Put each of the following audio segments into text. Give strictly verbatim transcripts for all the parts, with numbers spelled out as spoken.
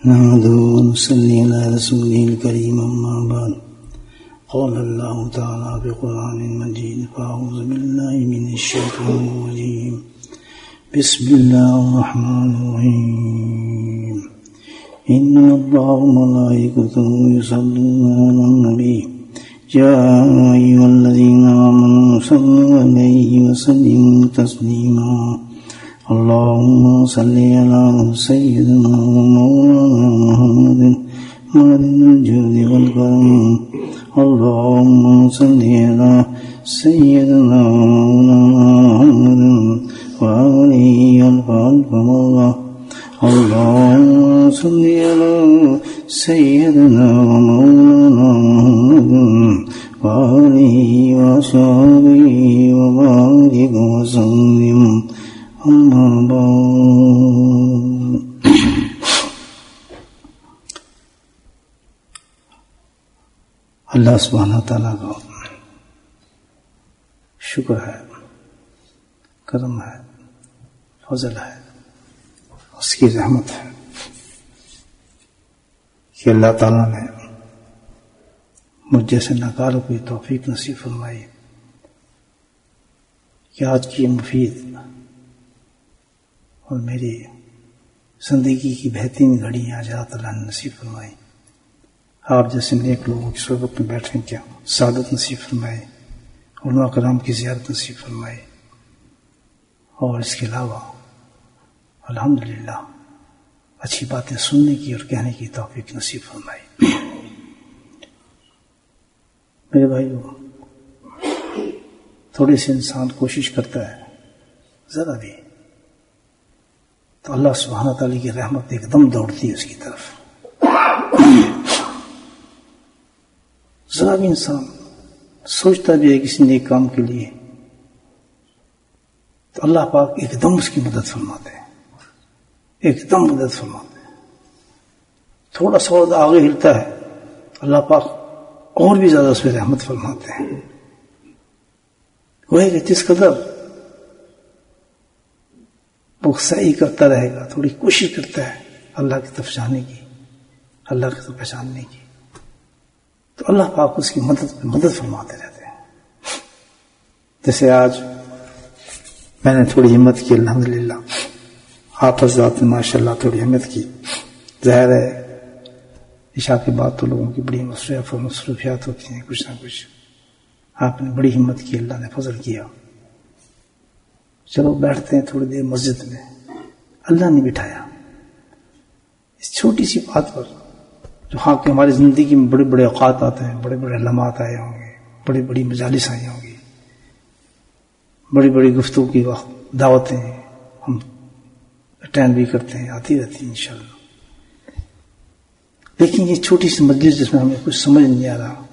نحمده ونصلي على رسوله الكريم أما بعد قال الله تعالى في القرآن المجيد فأعوذ بالله من الشيطان الرجيم بسم الله الرحمن الرحيم إن الله وملائكته يصلون على النبي يا أيها الذين آمنوا صلوا عليه وسلموا تسليما اللهم صل على سيدنا ومولانا محمد معدن الجود والكرم اللهم صل على سيدنا ومولانا محمد وآله ألف مرة اللهم صل على سيدنا ومولانا محمد وآله وصحبه وبارك وسلم أما بعد اللہ سبحانہ تعالیٰ کا شکر ہے، کرم ہے، فضل ہے، اس کی رحمت ہے کہ اللہ تعالیٰ نے مجھ جیسے ناکاروں کو توفیق نصیب فرمائی کہ آج کی یہ مفید اور میری زندگی کی بہترین گھڑی آج اللہ نے نصیب فرمائی. آپ جیسے نیک لوگوں کی صحبت میں بیٹھنے کیا سعادت نصیب فرمائے، علماء کرام کی زیارت نصیب فرمائے، اور اس کے علاوہ الحمدللہ اچھی باتیں سننے کی اور کہنے کی توفیق نصیب فرمائے. میرے بھائیو، تھوڑے سے انسان کوشش کرتا ہے ذرا بھی تو اللہ سبحانہ تعالیٰ کی رحمت ایک دم دوڑتی ہے اس کی طرف. ذرا بھی انسان سوچتا بھی ہے کسی نیک کام کے لیے تو اللہ پاک ایک دم اس کی مدد فرماتے ہیں، ایک دم مدد فرماتے ہیں. تھوڑا سا اور آگے ہلتا ہے اللہ پاک اور بھی زیادہ اس پہ رحمت فرماتے ہیں. وہ ہے کہ جس قدر وہ سعی کرتا رہے گا، تھوڑی کوشش کرتا ہے اللہ کی طرف جانے کی، اللہ کی طرف پہچاننے کی، تو اللہ پاک اس کی مدد مدد فرماتے رہتے ہیں. جیسے آج میں نے تھوڑی ہمت کی، الحمدللہ آپ حضرات نے ماشاء اللہ تھوڑی ہمت کی. ظاہر ہے عشاء کے بعد تو لوگوں کی بڑی مصروفیات ہوتی ہیں، کچھ نہ کچھ. آپ نے بڑی ہمت کی، اللہ نے فضل کیا. چلو بیٹھتے ہیں تھوڑی دیر مسجد میں. اللہ نے بٹھایا اس چھوٹی سی بات پر جو ہاں کہ ہماری زندگی میں بڑے بڑے اوقات آتے ہیں، بڑے بڑے لمحات آئے ہوں گے، بڑی بڑی مجالس آئی ہوں گی، بڑی بڑی گفتگو کی وقت دعوتیں ہم اٹینڈ بھی کرتے ہیں، آتی رہتی ہیں انشاءاللہ. لیکن یہ چھوٹی سی مجلس جس میں ہمیں کچھ سمجھ نہیں آ رہا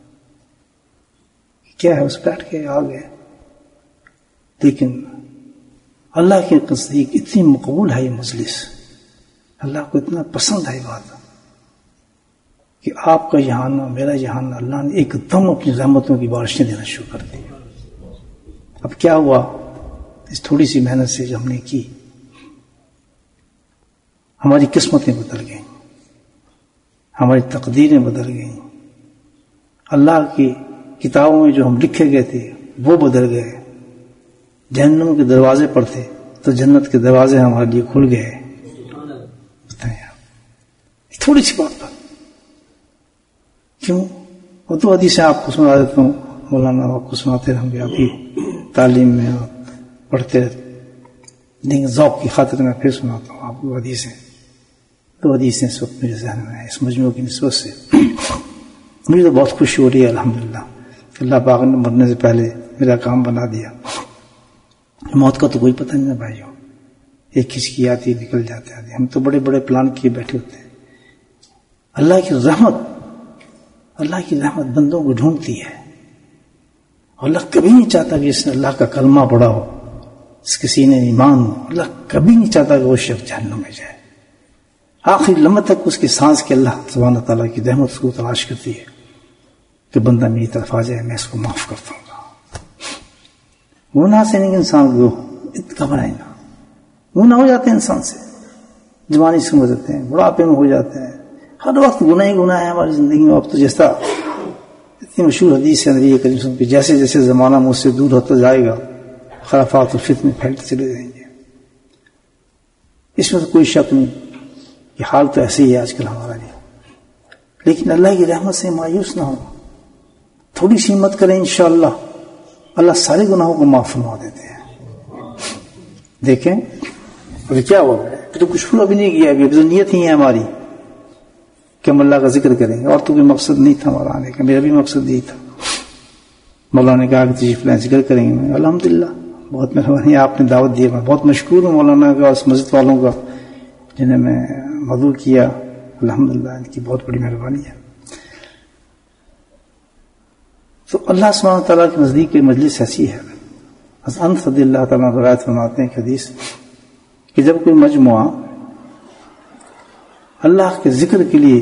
کیا ہے، اس بیٹھ کے آ گئے. لیکن اللہ کے نزدیک اتنی مقبول ہے یہ مجلس، اللہ کو اتنا پسند ہے یہ بات کہ آپ کا یہاں آنا، میرا یہاں آنا، اللہ نے ایک دم اپنی رحمتوں کی بارشیں دینا شروع کر دی. اب کیا ہوا، اس تھوڑی سی محنت سے جو ہم نے کی ہماری قسمتیں بدل گئیں، ہماری تقدیریں بدل گئیں. اللہ کی کتابوں میں جو ہم لکھے گئے تھے وہ بدل گئے. جہنم کے دروازے پر تھے تو جنت کے دروازے ہمارے لیے کھل گئے. تھوڑی سی بات پر کیوں؟ وہ تو حدیثیں آپ کو سنا دیتا ہوں، مولانا آپ کو سناتے رہیں گے، آپ کی تعلیم میں آپ پڑھتے رہتے، لیکن ذوق کی خاطر میں پھر سناتا ہوں آپ کو حدیثیں. دو حدیثیں اس وقت میرے ذہن میں ہیں اس مجموعے کی نسبت سے. مجھے تو بہت خوشی ہو رہی ہے الحمدللہ، اللہ پاک نے مرنے سے پہلے میرا کام بنا دیا. موت کا تو کوئی پتہ نہیں ہے بھائیوں، ایک کسی کی آتی نکل جاتے آتی. ہم تو بڑے بڑے پلان کیے بیٹھے ہوتے ہیں. اللہ کی رحمت اللہ کی رحمت بندوں کو ڈھونڈتی ہے. اللہ کبھی نہیں چاہتا کہ اس نے اللہ کا کلمہ پڑھا ہو، اس کے سینے ایمان ہو. اللہ کبھی نہیں چاہتا کہ وہ شخص جہنم میں جائے. آخری لمحہ تک اس کی سانس کے اللہ سبحانہ تعالیٰ کی رحمت اس کو تلاش کرتی ہے کہ بندہ میری طرف آ جائے، میں اس کو معاف کرتا ہوں. گناہ سے نہیں انسان کو گھبرائے نا، گناہ ہو جاتے ہیں انسان سے، جوانی سے گزرتے ہیں، بڑھاپے میں ہو جاتے ہیں، ہر وقت گناہ ہی گناہ ہے ہماری زندگی میں. اب تو جیسا اتنی مشہور حدیث ہے نبی کریم صلی اللہ علیہ وسلم کی، جیسے جیسے زمانہ مجھ سے دور ہوتا جائے گا خرافات و فتنے پھیلتے چلے جائیں گے. اس میں تو کوئی شک نہیں، یہ حال تو ایسے ہی ہے آج کل ہمارا بھی. لیکن اللہ کی رحمت سے مایوس نہ ہو، تھوڑی سی ہمت کریں انشاءاللہ اللہ سارے گناہوں کو معاف فرما دیتے ہیں. دیکھیں ابھی کیا ہوا ہے، تو کچھ پورا بھی نہیں کیا، ابھی تو نیت ہی ہے ہماری کہ ہم اللہ کا ذکر کریں گے، اور تو کوئی مقصد نہیں تھا ہمارا آنے کا. میرا بھی مقصد یہی تھا. مولانا نے کہا کہ تجھے فلاں ذکر کریں گے. الحمدللہ بہت مہربانی، آپ نے دعوت دی. میں بہت مشکور ہوں مولانا کا اور اس مسجد والوں کا جنہیں میں مدعو کیا. الحمدللہ ان کی بہت بڑی مہربانی ہے. تو اللہ سبحانہ تعالیٰ کے نزدیک کی مجلس ایسی ہے. انس رضی اللہ تعالیٰ روایت فرماتے ہیں کہ حدیث کہ جب کوئی مجموعہ اللہ کے ذکر کے لیے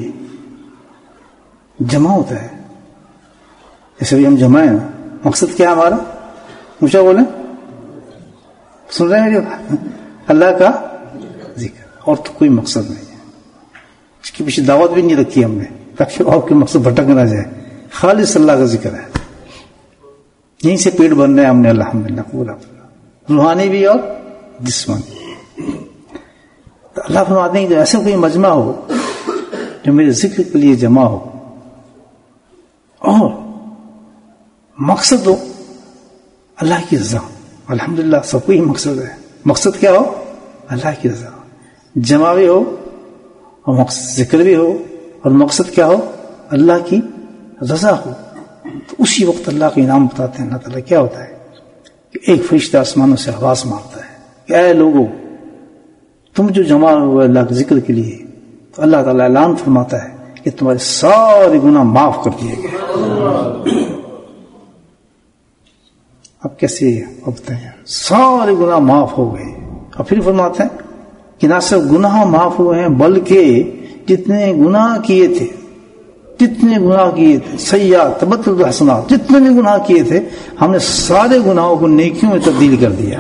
جمع ہوتا ہے، جیسے بھی ہم جمع ہیں، مقصد کیا ہے ہمارا؟ اونچا بولیں، سن رہے ہیں میری بات؟ اللہ کا ذکر، اور تو کوئی مقصد نہیں ہے. اس کے پیچھے دعوت بھی نہیں رکھی ہم نے تاکہ آپ کے مقصد بھٹک نہ جائے. خالص اللہ کا ذکر ہے، یہیں سے پیٹ بن رہے ہیں ہم نے الحمدللہ پورا پورا، روحانی بھی اور جسمانی. تو اللہ فرماتے ہیں کہ ایسا کوئی مجمع ہو جو میرے ذکر کے لیے جمع ہو اور مقصد ہو اللہ کی رضا. الحمدللہ سب کو ہی مقصد ہے. مقصد کیا ہو؟ اللہ کی رضا. جمع بھی ہو اور مقصد ذکر بھی ہو اور مقصد کیا ہو؟ اللہ کی رضا ہو. تو اسی وقت اللہ کا انعام بتاتے ہیں. اللہ تعالیٰ کیا ہوتا ہے کہ ایک فرشتہ آسمانوں سے آواز مارتا ہے کہ اے لوگوں تم جو جمع ہوئے اللہ کے ذکر کے لیے، تو اللہ تعالیٰ اعلان فرماتا ہے کہ تمہارے سارے گناہ معاف کر دیے گئے. اب کیسے ہوتے ہیں؟ سارے گناہ معاف ہو گئے. اور پھر فرماتے ہیں کہ نہ صرف گناہ معاف ہوئے ہیں بلکہ جتنے گناہ کیے تھے جتنے گناہ کیے تھے سیئات تبدل الحسنات، جتنے بھی گناہ کیے تھے ہم نے سارے گناہوں کو نیکیوں میں تبدیل کر دیا.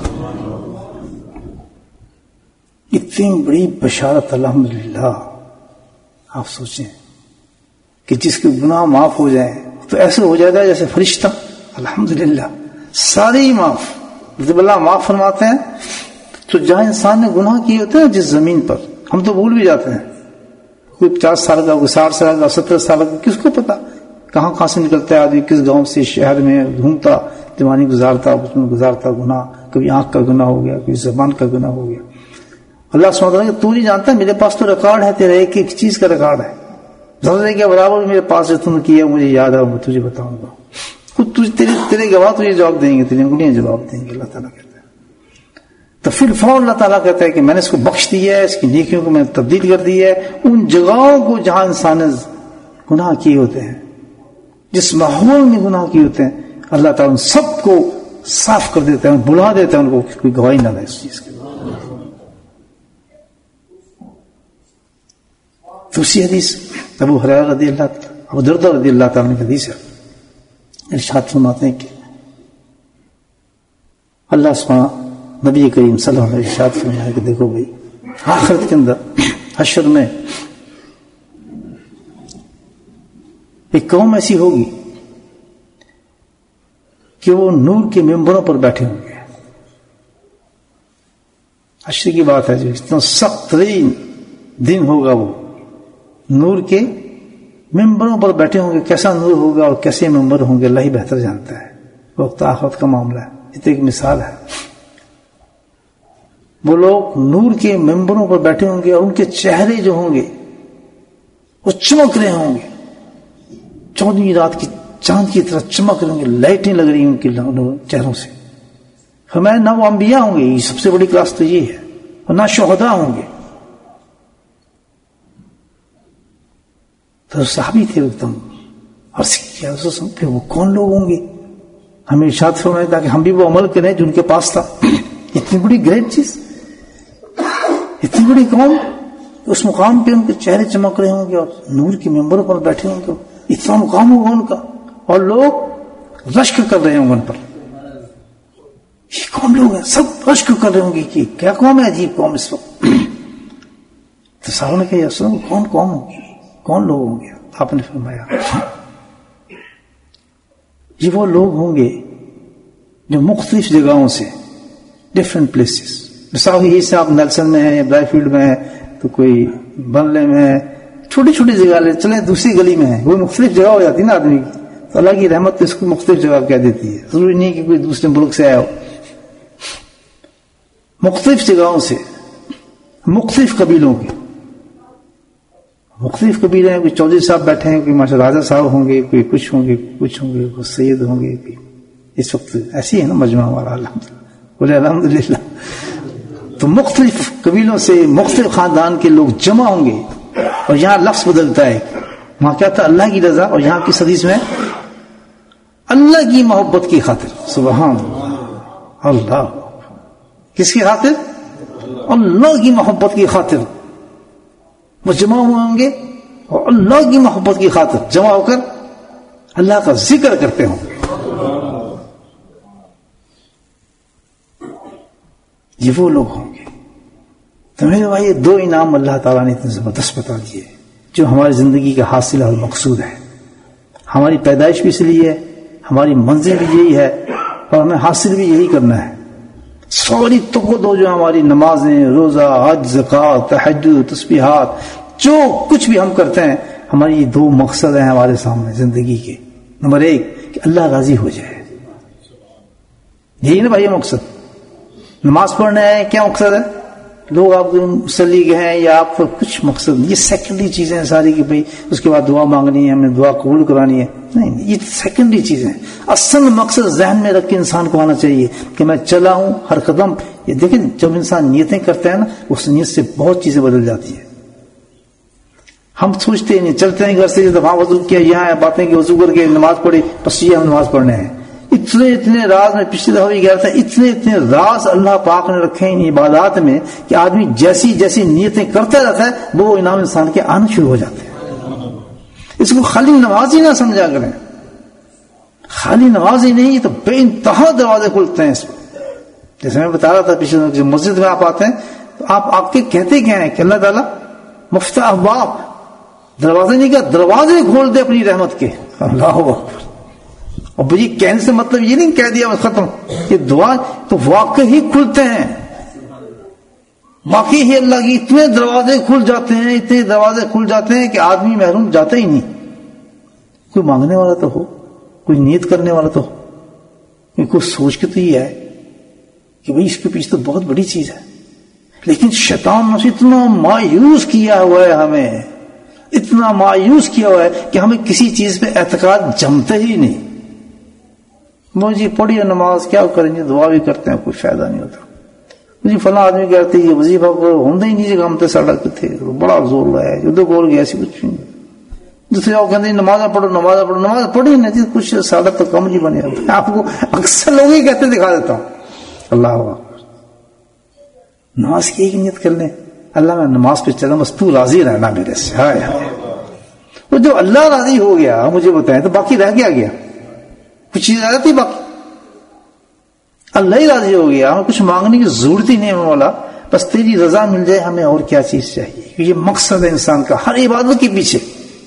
اتنی بڑی بشارت الحمدللہ. آپ سوچیں کہ جس کے گناہ معاف ہو جائیں تو ایسے ہو جائے گا جیسے فرشتہ. الحمدللہ سارے ہی معاف. جب اللہ معاف فرماتے ہیں تو جہاں انسان نے گناہ کیے ہوتے ہیں جس زمین پر، ہم تو بھول بھی جاتے ہیں. کوئی پچاس سال کا، کوئی ساٹھ سال کا، ستر سال کا، کس کو پتا کہاں کہاں سے نکلتا ہے آدمی، کس گاؤں سے شہر میں گھومتا، دیوانی گزارتا، اس میں گزارتا گناہ. کبھی آنکھ کا گناہ ہو گیا، کبھی زبان کا گناہ ہو گیا. اللہ سمجھتا ہے کہ تو نہیں جانتا، میرے پاس تو ریکارڈ ہے، تیرے ایک ایک چیز کا ریکارڈ ہے. ذرے کے برابر میرے پاس جو تم نے کیا مجھے یاد ہے، میں تجھے بتاؤں گا. خود تیرے تیرے گواہ تجھے جواب دیں گے، تیری انگلیاں جواب دیں گے. اللہ تعالیٰ کہتا ہے. تو پھر فوراً اللہ تعالیٰ کہتا ہے کہ میں نے اس کو بخش دیا ہے، اس کی نیکیوں کو میں نے تبدیل کر دی ہے. ان جگہوں کو جہاں انسان نے گناہ کیے ہوتے ہیں، جس ماحول میں گناہ کیے ہوتے ہیں، اللہ تعالیٰ ان سب کو صاف کر دیتا ہے، بلا دیتا ہے ان کو، کوئی گواہی نہ دے اس چیز کی. دوسری حدیث ابو ہریرہ رضی اللہ ابو دردہ رضی اللہ تعالیٰ کی حدیث ہے. ارشاد فرماتے ہیں کہ اللہ سبحانہ نبی کریم صلی اللہ علیہ وسلم ارشاد فرمایا کہ دیکھو بھائی آخرت کے اندر حشر میں ایک قوم ایسی ہوگی کہ وہ نور کے ممبروں پر بیٹھے ہوں گے. حشر کی بات ہے جو اتنا سخت ترین دن ہوگا، وہ نور کے ممبروں پر بیٹھے ہوں گے. کیسا نور ہوگا اور کیسے ممبر ہوں گے اللہ ہی بہتر جانتا ہے. وقت آخرت کا معاملہ ہے. یہ تو ایک مثال ہے. وہ لوگ نور کے ممبروں پر بیٹھے ہوں گے اور ان کے چہرے جو ہوں گے وہ چمک رہے ہوں گے، چودہویں رات کی چاند کی طرح چمک رہے ہوں گے، لائٹیں لگ رہی ہوں ان کے چہروں سے. ہمیں نہ وہ انبیاء ہوں گے، یہ سب سے بڑی کلاس تو یہ ہے، اور نہ شہداء ہوں گے. تو صحابی تھے ایک دم عرض کیا کہ وہ کون لوگ ہوں گے؟ ہمیں ارشاد فرمائے تاکہ ہم بھی وہ عمل کریں جو ان کے پاس تھا. اتنی بڑی گریٹ چیز، اتنی بڑی قوم، اس مقام پہ ان کے چہرے چمک رہے ہوں گے اور نور کے ممبروں پر بیٹھے ہوں گے. اتنا مقام ہوگا ان کا، اور لوگ رشک کر رہے ہوں گے ان پر. یہ کون لوگ ہیں؟ سب رشک کر رہے ہوں گے کہ کیا قوم ہے، عجیب قوم اس وقت. تو صحابہ نے کہا یا رسول اللہ کون قوم ہوگی, کون لوگ ہوں گے؟ آپ نے فرمایا یہ وہ لوگ ہوں گے جو مختلف جگہوں سے, ڈفرینٹ پلیسز. مثال یہی سے آپ نیلسن میں ہیں, برائی فیلڈ میں ہیں, تو کوئی بنلے میں ہے, چھوٹی چھوٹی جگہ لے چلیں دوسری گلی میں ہے, وہ مختلف جگہ ہو جاتی ہے نا آدمی کی, تو اللہ کی رحمت تو اس کو مختلف جگہ کہہ دیتی ہے. ضروری نہیں کہ کوئی دوسرے ملک سے آیا ہو. مختلف جگہوں سے, مختلف قبیلوں کے, مختلف قبیلے ہیں. کوئی چودھری صاحب بیٹھے ہیں, کوئی ماشاء راجا صاحب ہوں گے, کوئی کچھ ہوں گے, کچھ ہوں گے, کوئی سید ہوں گے. اس وقت ایسی ہے نا مجمع ہمارا, الحمد بولے الحمد للہ. تو مختلف قبیلوں سے, مختلف خاندان کے لوگ جمع ہوں گے. اور یہاں لفظ بدلتا ہے, وہاں کیا تھا اللہ کی رضا, اور یہاں کی حدیث میں اللہ کی محبت کی خاطر. سبحان اللہ. کس کی خاطر؟ اللہ کی محبت کی خاطر وہ جمع ہوئے ہوں گے, اور اللہ کی محبت کی خاطر جمع ہو کر اللہ کا ذکر کرتے ہوں گے. یہ وہ لوگ ہوں گے. تو میرے بھائی دو انعام اللہ تعالیٰ نے اتنے زبردست بتا دیے جو ہماری زندگی کا حاصل اور مقصود ہے. ہماری پیدائش بھی اس لیے ہے, ہماری منزل بھی یہی ہے, اور ہمیں حاصل بھی یہی کرنا ہے. سوری تو دو جو ہماری نمازیں, روزہ, حج, زکوٰۃ, تہجد, تسبیحات, جو کچھ بھی ہم کرتے ہیں, ہماری دو مقصد ہیں ہمارے سامنے زندگی کے. نمبر ایک کہ اللہ راضی ہو جائے, یہی نا بھائی یہ مقصد. نماز پڑھنا ہے, کیا مقصد ہے؟ لوگ آپ مسلی کے ہیں یا آپ کچھ مقصد, یہ سیکنڈری چیزیں ہیں ساری کہ بھائی اس کے بعد دعا مانگنی ہے, ہمیں دعا قبول کرانی ہے. نہیں, یہ سیکنڈری چیزیں. اصل مقصد ذہن میں رکھ کے انسان کو آنا چاہیے کہ میں چلا ہوں ہر قدم. یہ دیکھیں جب انسان نیتیں کرتا ہے نا, اس نیت سے بہت چیزیں بدل جاتی ہیں. ہم سوچتے نہیں, چلتے ہیں گھر سے, وہاں وضو کیا, یہاں باتیں کی, وضو کر کے نماز پڑھی, بس یہ ہم نماز پڑھنے ہیں. اتنے اتنے راز, میں پچھلی دفعہ بھی کہہ رہا تھا, اتنے اتنے راز اللہ پاک نے رکھے ان عبادات میں کہ آدمی جیسی جیسی نیتیں کرتا رہتا ہے وہ انعام انسان کے آنے شروع ہو جاتے ہیں. اس کو خالی نماز ہی نہ سمجھا کریں, خالی نماز ہی نہیں, یہ تو بے انتہا دروازے کھلتے ہیں اس میں. جیسے میں بتا رہا تھا پچھلے, جب مسجد میں آپ آتے ہیں تو آپ آپ کے کہتے کیا ہیں کہ اللہ تعالیٰ مفتاح ابواب, دروازے نہیں کیا, دروازے کھول دے اپنی رحمت کے. اللہ اکبر. اور یہ کہنے سے مطلب یہ نہیں کہہ دیا بس ختم, یہ دعا تو واقعی کھلتے ہیں, واقعی ہی اللہ کی اتنے دروازے کھل جاتے ہیں, اتنے دروازے کھل جاتے ہیں کہ آدمی محروم جاتا ہی نہیں. کوئی مانگنے والا تو ہو, کوئی نیت کرنے والا تو ہو, کوئی سوچ کے تو یہ ہے کہ بھئی اس کے پیچھے تو بہت بڑی چیز ہے. لیکن شیطان نے اتنا مایوس کیا ہوا ہے ہمیں, اتنا مایوس کیا ہوا ہے کہ ہمیں کسی چیز پہ اعتقاد جمتا ہی نہیں. مجھے پڑھی نماز کیا کریں گے, دعا بھی کرتے ہیں, کوئی فائدہ نہیں ہوتا. مجھے فلاں آدمی کہتے ہیں وظیفہ ہوں ہی نہیں, ہم تو سڑک پہ تھے, بڑا زور لایا, ادھر بول گیا, ایسی کچھ نہیں. دوسرے جاؤ کہتے ہیں نماز پڑھو, نماز پڑھو, نماز پڑھی نہیں, کچھ سڑک تو کم نہیں بنے. آپ کو اکثر لوگ ہی کہتے دکھا دیتا ہوں. اللہ اکبر. نماز کی ایک نیت کر لیں, اللہ میں نماز پہ چلا, بس تو راضی رہنا میرے سے. ہائے ہائے, وہ جو اللہ راضی ہو گیا مجھے بتائیں تو باقی رہ گیا گیا کچھ چیز آ جاتی, باقی اللہ ہی راضی ہو گیا, ہمیں کچھ مانگنے کی ضرورت ہی نہیں ہے مولا, بس تیری رضا مل جائے, ہمیں اور کیا چیز چاہیے. یہ مقصد ہے انسان کا ہر عبادت کے پیچھے.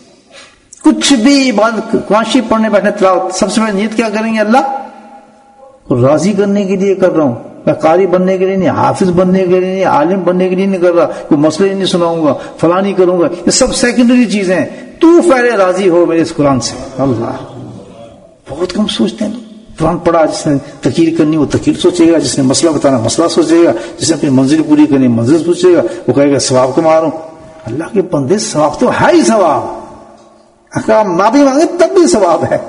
کچھ بھی عبادت, قرآن پڑھنے بیٹھنے تلاوت, سب سے پہلے نیت کیا کریں گے, اللہ کو راضی کرنے کے لیے کر رہا ہوں. میں قاری بننے کے لیے نہیں, حافظ بننے کے لیے نہیں, عالم بننے کے لیے نہیں کر رہا, کوئی مسئلے نہیں سناؤں گا, فلاں نہیں کروں گا, یہ سب سیکنڈری چیزیں ہیں. تو پہلے راضی ہو میرے اس قرآن سے. اللہ, بہت کم سوچتے ہیں. قرآن پڑھا, جس نے تقریر کرنی وہ تقریر سوچے گا, جس نے مسئلہ بتانا مسئلہ سوچے گا, جس نے اپنی منزل پوری کرنی منزل سوچے گا, وہ کہے گا ثواب کو ماروں. اللہ کے بندے, ثواب تو ہے ہی ثواب. اگر نہ بھی مانگے تب بھی ثواب ہے,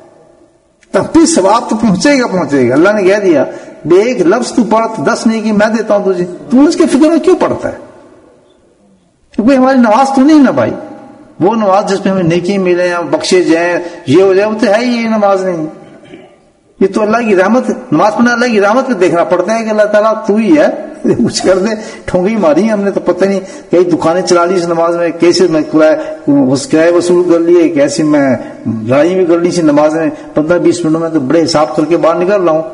تب بھی ثواب تو پہنچے گا پہنچے گا. اللہ نے کہہ دیا بے ایک لفظ تو پڑھ, دس نہیں کہ میں دیتا ہوں تجھے, تو اس کے فکر میں کیوں پڑھتا ہے؟ کیونکہ ہماری نماز تو نہیں نا بھائی, وہ نماز جس پہ ہمیں نیکی ملے, بخشے جائیں, یہ ہو جائے, وہ تو ہے ہی یہ نماز نہیں. یہ تو اللہ کی رحمت, نماز پڑھنا اللہ کی رحمت پہ دیکھنا پڑتا ہے کہ اللہ تعالیٰ تو ہی ہے, کچھ کر دے. ٹھونگی ماری ہم نے تو پتہ نہیں, کئی دکانیں چلا لی اس نماز میں, کیسے میں کرایہ وصول کر لیے, کیسے میں لڑائی بھی کر لی اسی نماز میں, پندرہ بیس منٹ میں تو بڑے حساب کر کے باہر نکل رہا ہوں.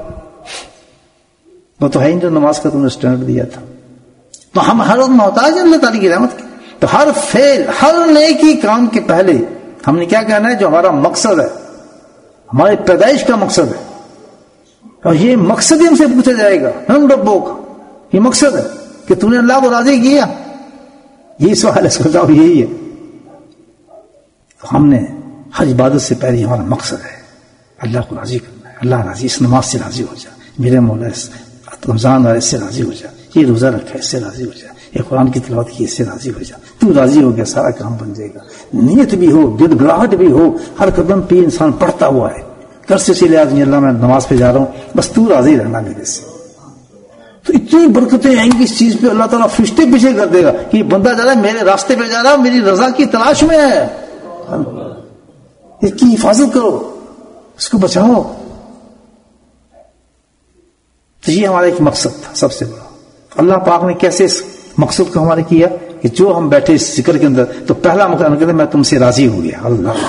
وہ تو ہے ہی جو نماز کا تم نے اسٹینڈرڈ دیا تھا. تو ہم ہر وقت محتاج ہیں اللہ تعالیٰ کی رحمت کے. تو ہر فعل، ہر نیکی کام کے پہلے ہم نے کیا کہنا ہے؟ جو ہمارا مقصد ہے، ہماری پیدائش کا مقصد ہے، اور یہ مقصد ہی ہم سے پوچھا جائے گا، ہم ربوں کا یہ مقصد ہے کہ تو نے اللہ کو راضی کیا، یہی سوال ہے، اس کا جواب یہی ہے. تو ہم نے ہر عبادت سے پہلے ہمارا مقصد ہے اللہ کو راضی کرنا ہے. اللہ راضی، اس نماز سے راضی ہو جا، میرے مولا اس رمضان اور اس سے راضی ہو جا، یہ روزہ رکھا اس سے راضی ہو جا، یہ قرآن کی تلاوت کی اس سے راضی ہو جا. تو راضی ہو گیا سارا کام بن جائے گا. نیت بھی ہو، گڑگڑاہٹ بھی ہو، ہر قدم پہ انسان پڑھتا ہوا ہے، گھر سے چلے آدمی اللہ میں نماز پہ جا رہا ہوں، بس تو راضی رہنا میرے سے. تو اتنی برکتیں آئیں گی اس چیز پہ، اللہ تعالیٰ فرشتے پیچھے کر دے گا کہ یہ بندہ جا رہا ہے میرے راستے پہ جا رہا ہے، میری رضا کی تلاش میں ہے، اس کی حفاظت کرو، اس کو بچاؤ. تو یہ ہمارا ایک مقصد تھا سب سے بڑا. اللہ پاک نے کیسے اس مقصد کو ہمارے کیا کہ جو ہم بیٹھے اس ذکر کے اندر، تو پہلا مقصد کہتے میں تم سے راضی ہو گیا. اللہ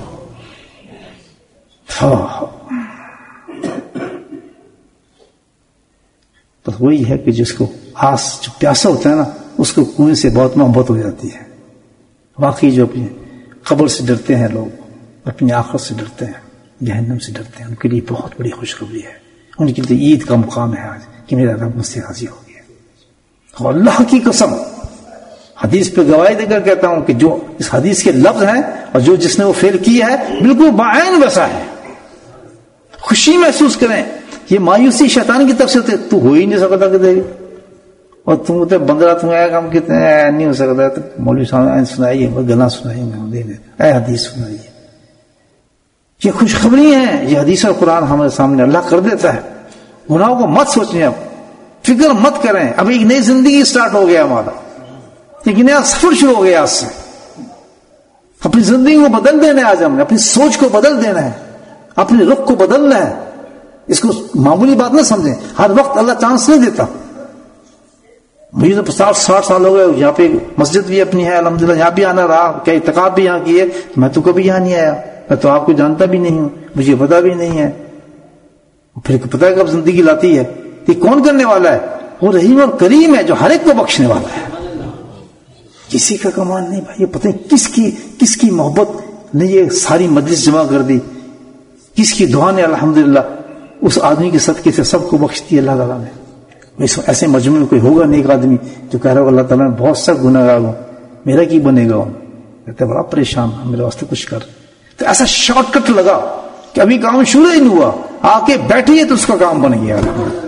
تو وہی ہے کہ جس کو آس، جو پیاسا ہوتا ہے نا، اس کو کنویں سے بہت محبت ہو جاتی ہے. واقعی جو اپنی قبر سے ڈرتے ہیں لوگ، اپنی آخرت سے ڈرتے ہیں، جہنم سے ڈرتے ہیں، ان کے لیے بہت بڑی خوشخبری ہے. ان کے لیے عید کا مقام ہے آج کہ میرا رب مجھ سے راضی ہو گیا. اور اللہ کی قسم، حدیث پہ گواہی دے کر کہتا ہوں کہ جو اس حدیث کے لفظ ہیں اور جو جس نے وہ فعل کیا ہے بالکل بعین ویسا ہے. خوشی محسوس کریں. یہ مایوسی شیطان کی طرف سے ہوتے، تو ہو ہی نہیں سکتا کہ اور تم ہوتے بندرا، تم آیا کام کتنے نہیں ہو سکتا. تو مولوی صاحب سنائیے، گلا سنائیے، اے حدیث سنائیے. یہ خوشخبری ہے، یہ حدیث اور قرآن ہمارے سامنے اللہ کر دیتا ہے. گناہوں کو مت سوچیں، اب فکر مت کریں. اب ایک نئی زندگی سٹارٹ ہو گیا ہمارا، ایک نیا سفر شروع ہو گیا آج سے. اپنی زندگی کو بدل دینا ہے، آج ہم نے اپنی سوچ کو بدل دینا ہے، اپنے رخ کو بدلنا ہے. اس کو معمولی بات نہ سمجھیں. ہر وقت اللہ چانس نہیں دیتا. مجھے تو پچاس ساٹھ سال ہو گئے، یہاں پہ مسجد بھی اپنی ہے الحمدللہ، یہاں بھی آنا رہا، کیا اعتکاف بھی یہاں کی ہے. میں تو کبھی یہاں نہیں آیا، میں تو آپ کو جانتا بھی نہیں ہوں، مجھے پتا بھی نہیں ہے. پھر پتہ ہے کب زندگی لاتی ہے. یہ کون کرنے والا ہے؟ وہ رحیم اور کریم ہے جو ہر ایک کو بخشنے والا ہے. کسی کا کمال نہیں بھائی. یہ پتہ نہیں کس کی کس کی محبت نے یہ ساری مجلس جمع کر دی، کس کی دعا نے الحمدللہ اس آدمی کے صدقے سے سب کو بخش دی اللہ تعالیٰ نے. ایسے مجموعے میں کوئی ہوگا نہیں ایک آدمی جو کہہ رہا ہوگا اللہ تعالیٰ میں بہت سخت گناہ گار ہوں، میرا کی بنے گا. ہوں کہتے بڑا پریشان ہوں، میرے واسطے کچھ کر. تو ایسا شارٹ کٹ لگا کہ ابھی کام شروع ہی نہیں ہوا، آ کے بیٹھیے تو اس کا کام بن گیا.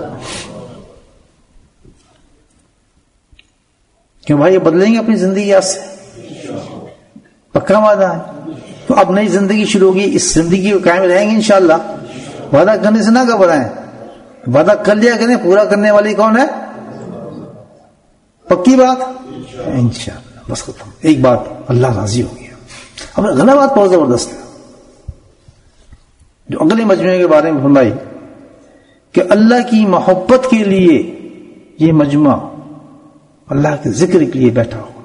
کیوں بھائی؟ یہ بدلیں گے اپنی زندگی آج سے، پکا وعدہ ہے. تو اب نئی زندگی شروع ہوگی، اس زندگی کو قائم رہیں گے انشاءاللہ. وعدہ کرنے سے نہ گھبرائیں، وعدہ کر لیا کریں. پورا کرنے والی کون ہے؟ پکی بات انشاءاللہ. بس ختم. ایک بات، اللہ راضی ہو گیا. اب غلط بات بہت زبردست ہے جو اگلے مجموعے کے بارے میں فرمائی کہ اللہ کی محبت کے لیے یہ مجموعہ اللہ کے ذکر کے لیے بیٹھا ہو.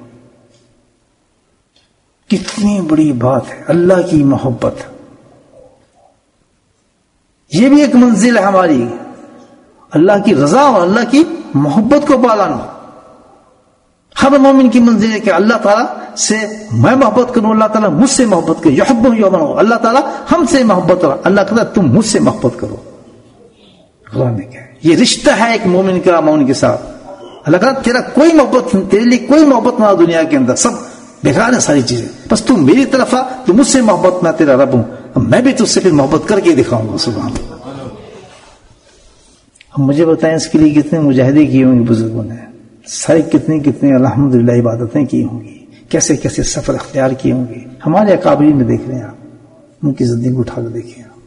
کتنی بڑی بات ہے اللہ کی محبت. یہ بھی ایک منزل ہے ہماری، اللہ کی رضا اور اللہ کی محبت کو پالانا. ہر مومن کی منزل ہے کہ اللہ تعالیٰ سے میں محبت کروں، اللہ تعالیٰ مجھ سے محبت کرے. یحب یومن، اللہ تعالیٰ ہم سے محبت کرو، اللہ کہتا ہے تم مجھ سے محبت کرو. قرآن نے کہا یہ رشتہ ہے ایک مومن کا مومن کے ساتھ. اللہ کہتا تیرا کوئی محبت، تیرے لیے کوئی محبت نہ دنیا کے اندر، سب بیکار ہے ساری چیزیں، بس تم میری طرف آ، تو مجھ سے محبت، میں تیرا رب ہوں، میں بھی تجھ سے پھر محبت کر کے دکھاؤں گا. سبحان اللہ. اب مجھے بتائیں اس کے لیے کتنے مجاہدے کیے ہوں گے بزرگوں نے، ساری کتنی کتنی الحمدللہ عبادتیں کی ہوں گی، کیسے کیسے سفر اختیار کیے ہوں گے. ہمارے اکابرین میں دیکھ رہے ہیں آپ، ان کی زندگی اٹھا کر دیکھیں آپ.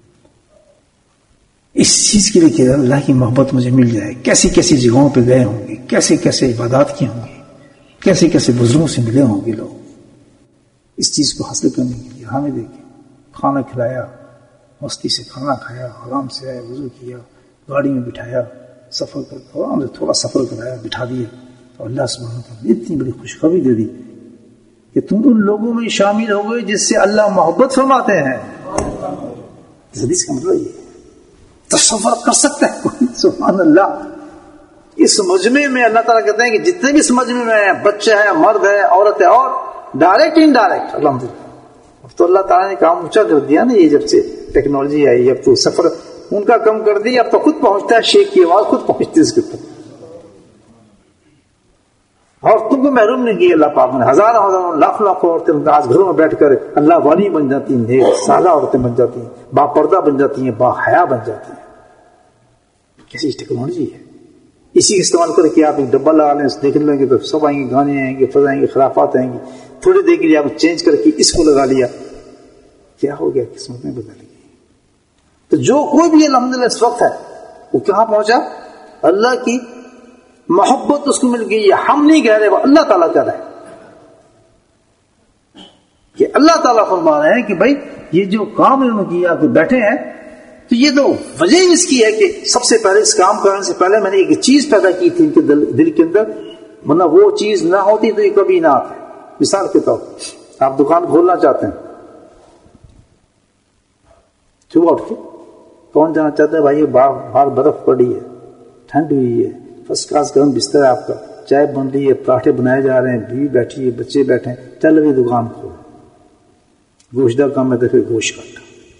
اس چیز کے لیے کہ اللہ کی محبت مجھے مل جائے، کیسی کیسی جگہوں پہ گئے ہوں گے، کیسے کیسے عبادات کی ہوں گی، کیسے کیسے بزرگوں سے ملے ہوں گے لوگ اس چیز کو حاصل کرنے کے لیے. ہمیں دیکھیں، کھانا کھلایا، مستی سے کھانا کھایا، آرام سے آیا، وضو کیا، گاڑی میں بٹھایا، سفر کر آرام سے تھوڑا سفر کرایا، بٹھا دیا، اور اللہ سبحانہ وتعالی نے اتنی بڑی خوشخبری دے دی کہ تم ان لوگوں میں شامل ہو گئے جس سے اللہ محبت فرماتے ہیں. اس حدیث کا مطلب یہ تصور کر سکتا ہے کوئی؟ سبحان اللہ. اس مجمع میں اللہ تعالیٰ کہتے ہیں کہ جتنے بھی اس مجمع میں ہیں، بچے ہیں، مرد ہے، عورت ہے، اور ڈائریکٹ انڈائریکٹ، الحمدللہ اب تو اللہ تعالیٰ نے کام اونچا کر دیا نا، یہ جب سے ٹیکنالوجی آئی اب تو سفر ان کا کم کر دی، اب تو خود پہنچتا ہے، شیخ کی آواز خود پہنچتی ہے اس کے اوپر، اور تم کو محروم نہیں کیا اللہ پاک نے، ہزاروں ہزاروں لاکھ لاکھ عورتیں آج گھروں میں بیٹھ کر اللہ والی بن جاتی ہیں، نیک سادہ عورتیں بن جاتی ہیں، با پردہ بن جاتی ہیں، با حیا بن جاتی ہیں. کیسی ٹیکنالوجی ہے. اسی استعمال کر کے آپ ایک ڈبہ لگا لیں، دیکھ لیں گے تو سب آئیں گے، گانے آئیں گے، فضائیں گے، خرافات آئیں گی. تھوڑی دیر کے لیے آپ چینج کر کے اس کو لگا لیا، کیا ہو گیا، قسمت میں بدل گئی. تو جو کوئی بھی الحمدللہ اس وقت ہے وہ کہاں پہنچا؟ اللہ کی محبت اس کو مل گئی. ہم نہیں کہہ رہے، وہ اللہ تعالیٰ کہہ رہے ہیں کہ اللہ تعالیٰ فرما رہے ہیں کہ بھائی یہ جو کام انہوں نے کیا کہ بیٹھے ہیں، تو یہ تو وجہ اس کی ہے کہ سب سے پہلے اس کام کرنے سے پہلے میں نے ایک چیز پیدا کی تھی ان کے دل, دل کے اندر، ورنہ وہ چیز نہ ہوتی تو یہ کبھی نہ آتے. مثال کے طور پر آپ دکان کھولنا چاہتے ہیں، صبح اٹھ کے کون جانا چاہتا ہے؟ بھائی باہر برف پڑی ہے، ٹھنڈ ہوئی ہے، فرسٹ کلاس گرم بستر ہے آپ کا، چائے بن رہی ہے، پراٹھے بنائے جا رہے ہیں، بیوی بیٹھی ہے، بچے بیٹھے ہیں، چل رہی دکان کھول، گوشت کا کام ہے تو پھر گوشت کاٹا،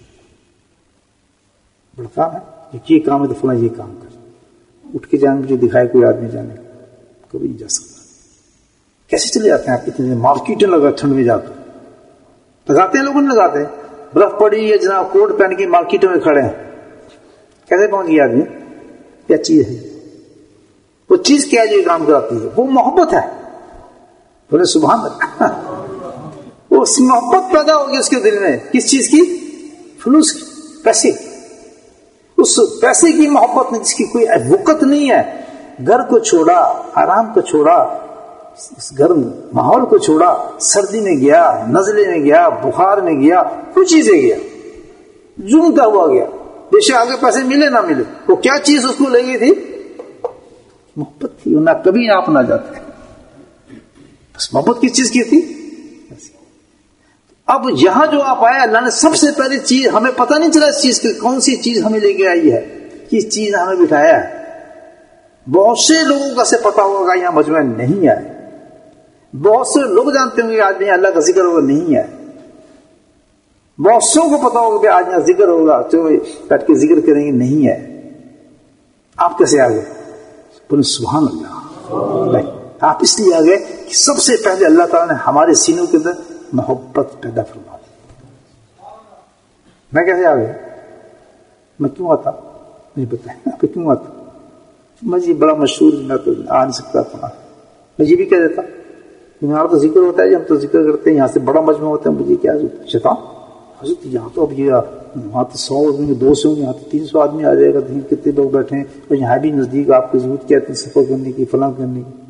بڑا کام ہے، یہ کام ہے تو فلاں یہ کام کر. اٹھ کے جانے مجھے دکھائے کوئی آدمی جانے کبھی نہیں جا سکتا. کیسے چلے جاتے ہیں آپ اتنے مارکیٹیں لگا ٹھنڈ میں جا کر لگاتے ہیں، لوگوں نے لگاتے ہیں. برف پڑی ہے جناب، کوٹ پہن کے مارکیٹوں میں کھڑے ہیں، کیسے پہنچ گیا آدمی؟ کیا چیز ہے وہ؟ چیز کیا جو یہ کام کراتی ہے؟ وہ محبت ہے. بولے سبحان اللہ. اس محبت پیدا ہوگی اس کے دل میں، کس چیز کی؟ فلوس کی، پیسے. اس پیسے کی محبت نہیں جس کی کوئی وقت نہیں ہے. گھر کو چھوڑا، آرام کو چھوڑا، اس گرم ماحول کو چھوڑا، سردی میں گیا، نزلے میں گیا، بخار میں گیا، کچھ چیزیں گیا، جھومتا ہوا گیا. بے شک آگے پیسے ملے نہ ملے، وہ کیا چیز اس کو لے گئی تھی؟ محبت تھی. نہ کبھی آپ نہ جاتے. بس محبت کس چیز کی تھی؟ اب یہاں جو آپ آئے، اللہ نے سب سے پہلی چیز، ہمیں پتہ نہیں چلا اس چیز کی کون سی چیز ہمیں لے کے آئی ہے، کس چیز نے ہمیں بٹھایا ہے. بہت سے لوگوں کا سے پتا ہوگا یہاں مجمع نہیں آئے، بہت سے لوگ جانتے ہوں گے آج یہاں اللہ کا ذکر ہوگا، نہیں آئے. بہت سو کو پتا ہوگا کہ آج یہاں ذکر ہوگا، تو بیٹھ کے ذکر کریں گے، نہیں ہے. آپ کیسے آ گئے؟ بولے سبحان اللہ. آپ اس لیے آ گئے کہ سب سے پہلے اللہ تعالیٰ نے ہمارے سینوں کے اندر محبت پیدا فرما دی. میں کیسے آ گیا؟ میں کیوں آتا؟ مجھے بتائیں آپ کیوں آتا؟ میں جی بڑا مشہور، میں تو آ نہیں سکتا تھا. میں یہ بھی کہہ دیتا یہاں تو ذکر ہوتا ہے، ہم تو ذکر کرتے ہیں، یہاں سے بڑا مجمع ہوتا ہے، مجھے کیا شیطان حضرت یہاں تو اب یہ وہاں تو سو ہوں گے، دو سو ہوں گے، یہاں تو تین سو آدمی آ جائے گا، کتنے لوگ بیٹھے ہیں، اور یہاں بھی نزدیک آپ کی ضرورت کیا تھی سفر کرنے کی، فلاں کرنے کی.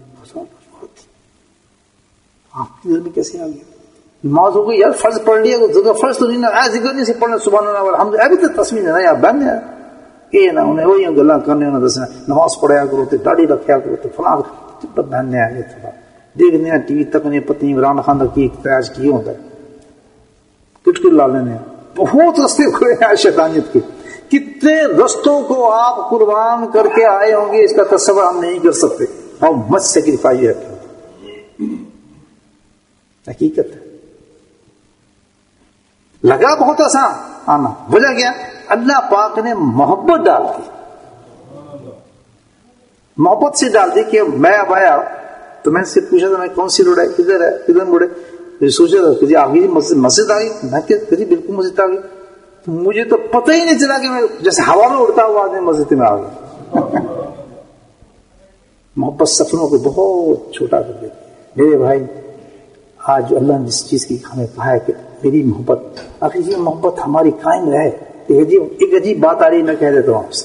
آپ کے دل میں کیسے آ گیا؟ نماز ہو گئی یار، فرض پڑھ لیا، فرض تو نہیں نا، ذکر نہیں سے پڑھنا سبحان اللہ والحمد للہ، ابھی تو تصویر ہے نا یار، بہن ہے کہ نہ انہیں وہی گلا کرنے انہیں دسنا، نماز پڑھایا کرو تو داڑھی رکھا کرو تو فلاں بہن نے آگے تھوڑا دیکھنے ٹی وی تک نہیں پتنی عمران خان کی تیاج کی ہوتا ہے، کٹ کٹ لا لینے. بہت رستے کھلے ہیں شیطانیت کے، کتنے رستوں کو آپ قربان کر کے آئے ہوں گے، اس کا تصور ہم نہیں کر سکتے. اور مت سیکریفائی ہے، حقیقت ہے. لگا بہت آسان آنا، وجہ کیا؟ اللہ پاک نے محبت ڈال دی، محبت سے ڈال دی. کہ میں اب آیا تو میں سے پوچھا تھا میں کون سی روڈ ہے، کدھر ہے، کدھر مڑے، سوچا تھا کہ آ گئی مسجد، مسجد آ گئی. میں کہ بالکل مسجد آ گئی. تو مجھے تو پتہ ہی نہیں چلا کہ میں جیسے ہوا میں اڑتا ہوا آدمی مسجد میں آ گیا. محبت سفروں کو بہت چھوٹا کر دیتی ہے. میرے بھائی آج اللہ نے جس چیز کی ہمیں کہا ہے کہ میری محبت، آخر یہ محبت ہماری قائم رہے. ایک عجیب ایک عجیب بات آ رہی، میں کہہ دیتا ہوں آپ سے،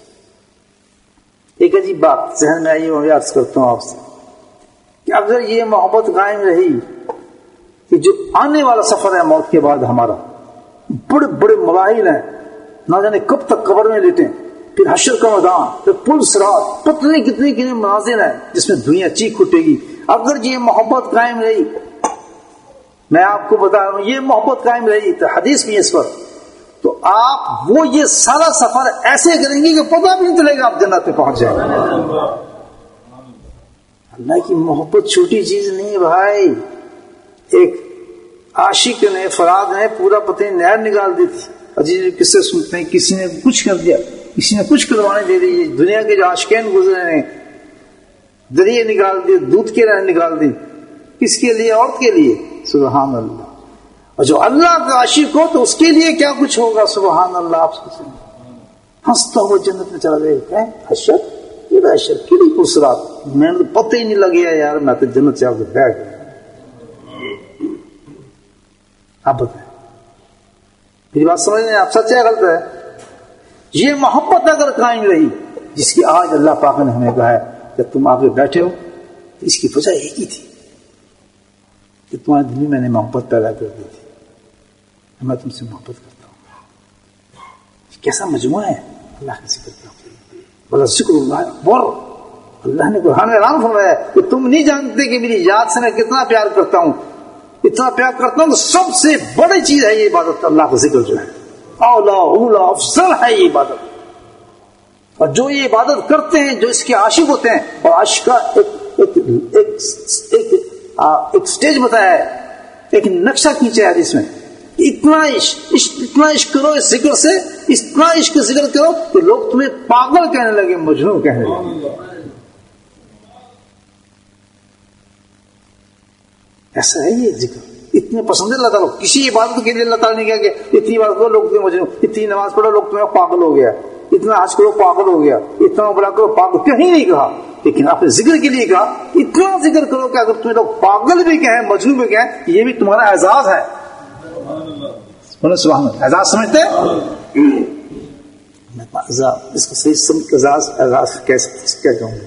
ایک عجیب بات ذہن میں آئی، میں عرض کرتا ہوں آپ سے کہ اگر یہ محبت قائم رہی کہ جو آنے والا سفر ہے موت کے بعد ہمارا، بڑے بڑے مراحل ہیں، نہ جانے کب تک قبر میں لیٹیں، پھر حشر کا میدان، پھر پل صراط، پتلی کتنی کتنے مناظر ہیں جس میں دنیا چیخ اٹھے گی. اگر یہ محبت قائم رہی، میں آپ کو بتا رہا ہوں یہ محبت قائم رہی تو حدیث بھی اس پر، تو آپ وہ یہ سارا سفر ایسے کریں گے کہ پتہ بھی نہیں چلے گا آپ جنت پہ پہنچ جائیں گے. اللہ کی محبت چھوٹی چیز نہیں ہے بھائی. ایک عاشق نے فراد نے پورا پتہ نہر نکال دی تھی. عجیب قصے سنتے ہیں, کسی نے کچھ کر دیا, کسی نے کچھ کروانے دے دی. دنیا کے جو عاشقین گزرے ہیں دریا نکال دیے, دودھ کی نہر نکال دی. کس کے لیے؟ عورت کے لیے. سبحان اللہ. اور جو اللہ کا عاشق ہو تو اس کے لیے کیا کچھ ہوگا. سبحان اللہ. آپ سے ہنستا ہوا جنت میں چلا جائے. حشر یہ حشر کیڑی پرسرات, میں نے تو پتہ ہی نہیں لگیا یار, میں تو جنت سے آ کے بیٹھ گیا. آپ بتائیں میری بات سمجھ رہے ہیں آپ؟ سچ ہے غلط ہے؟ یہ محبت اگر قائم رہی جس کی آج اللہ پاک نے ہمیں کہا ہے کہ تم آگے بیٹھے ہو, تو اس کی وجہ ایک ہی تھی کہ تمہارے دل میں میں نے محبت پیدا کر دی تھی. میں تم سے محبت کرتا ہوں. کیسا مجموعہ ہے اللہ کا ذکر کرتا ہوں. بلا ذکر اللہ اکبر. اللہ نے قرآن میں اعلان فرمایا کہ تم نہیں جانتے کہ میری یاد سے میں کتنا پیار کرتا ہوں. اتنا پیار کرتا ہوں تو سب سے بڑی چیز ہے یہ عبادت. اللہ کا ذکر جو ہے اولا اولا افضل ہے یہ عبادت. اور جو یہ عبادت کرتے ہیں, جو اس کے عاشق ہوتے ہیں, اور عاشق کا ایک ایک ایک ایک سٹیج بتایا ہے, ایک نقشہ کھینچا ہے جس میں اتنا عشق اتنا عشق کرو اس ذکر سے, اتنا عشق ذکر کرو کہ لوگ تمہیں پاگل کہنے لگے, مجنون کہنے لگے. ایسا ہے یہ ذکر. اتنے پسند ہے اللہ تعالیٰ. کسی عبادت کے لیے اللہ تعالیٰ نے کہا کہ اتنی عبادت کرو لوگ تمہیں مجنون, اتنی نماز پڑھو لوگ تمہیں پاگل ہو گیا, اتنا حج کرو پاگل ہو گیا, اتنا بڑا کرو پاگل. کہیں نہیں کہا, لیکن آپ نے ذکر کے لیے کہا اتنا ذکر کرو کہ اگر تمہیں لوگ پاگل بھی کہیں, مجنون بھی کہیں, یہ بھی تمہارا اعزاز ہے. سبحان اللہ. اعزاز سمجھتے ہیں؟ اس کو صحیح اعزاز اعزاز کیسے کیا کہوں گا.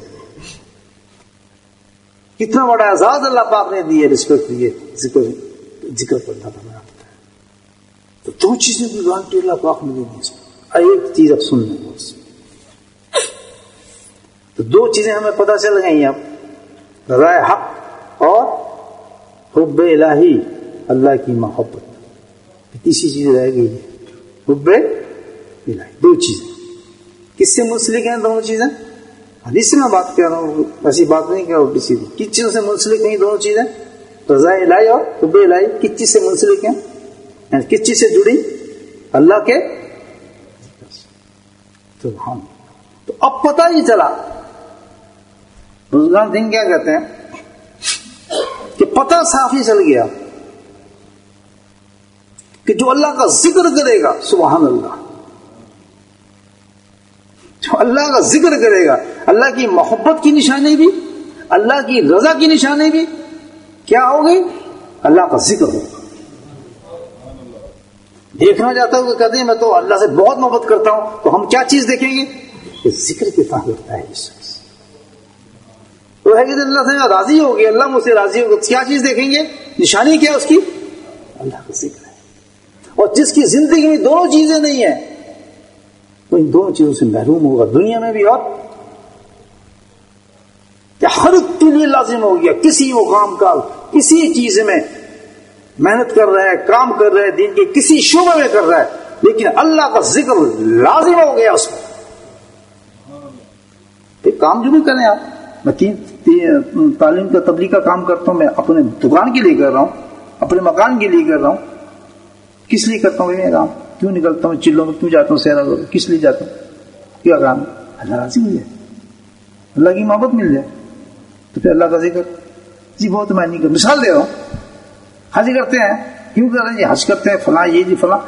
کتنا بڑا اعزاز اللہ پاک نے دیے, رسپیکٹ دیے ذکر ذکر کرنا تھا. تو دو چیزیں بھی گارنٹی اللہ پاک نے دی. ایک چیز اب سن لیں, تو دو چیزیں ہمیں پتہ چل گئی اب, رائے حق اور حب الہی, اللہ کی محبت. تیسری چیز رہ گئی ہے حب الہی. دو چیزیں کس سے منسلک ہیں دونوں چیزیں؟ حدیث سے میں بات کر رہا ہوں, ایسی بات نہیں کر رہا ہوں. کسی کس چیزوں سے منسلک ہیں دونوں چیزیں؟ رضا الہی اور حب الہی. کس چیز سے منسلک ہیں, یعنی کس چیز سے جڑی؟ اللہ کے. تو ہم تو اب پتہ ہی چلا, بزرگان دین کیا کہتے ہیں کہ پتہ صاف ہی چل گیا کہ جو اللہ کا ذکر کرے گا, سبحان اللہ, جو اللہ کا ذکر کرے گا, اللہ کی محبت کی نشانی بھی, اللہ کی رضا کی نشانی بھی کیا ہوگی؟ اللہ کا ذکر ہوگا. دیکھنا چاہتا ہوں کہ کہتے ہیں میں تو اللہ سے بہت محبت کرتا ہوں, تو ہم کیا چیز دیکھیں گے کہ ذکر کے ساتھ کرتا ہے. اس وہ ہے کہ اللہ سے راضی ہو گیا, اللہ مجھ سے راضی ہو گیا, کیا چیز دیکھیں گے؟ نشانی کیا اس کی؟ اللہ کا ذکر ہے. اور جس کی زندگی میں دونوں چیزیں نہیں ہیں وہ ان دونوں چیزوں سے محروم ہوگا, دنیا میں بھی اور ہر ایک کے لیے لازم ہو گیا. کسی مقام کا کسی چیز میں محنت کر رہا ہے, کام کر رہا ہے, دین کے کسی شعبے میں کر رہا ہے, لیکن اللہ کا ذکر لازم ہو گیا اس میں. ایک کام جو بھی کریں آپ, میں تین تعلیم کا تبلیغ کا کام کرتا ہوں, میں اپنے دکان کے لیے کر رہا ہوں, اپنے مکان کے لیے کر رہا ہوں. کس لیے کرتا ہوں یہ کام؟ کیوں نکلتا ہوں چلوں میں, کیوں جاتا ہوں سیرا, کس لیے جاتا ہوں؟ کیا کام؟ اللہ راضی ہو جائے, اللہ کی محبت مل جائے, تو پھر اللہ کا ذکر. جی بہت میں نہیں کر, مثال دے رہا ہوں. حج کرتے ہیں, کیوں کر رہے ہیں جی؟ حج کرتے ہیں فلاں, یہ جی فلاں,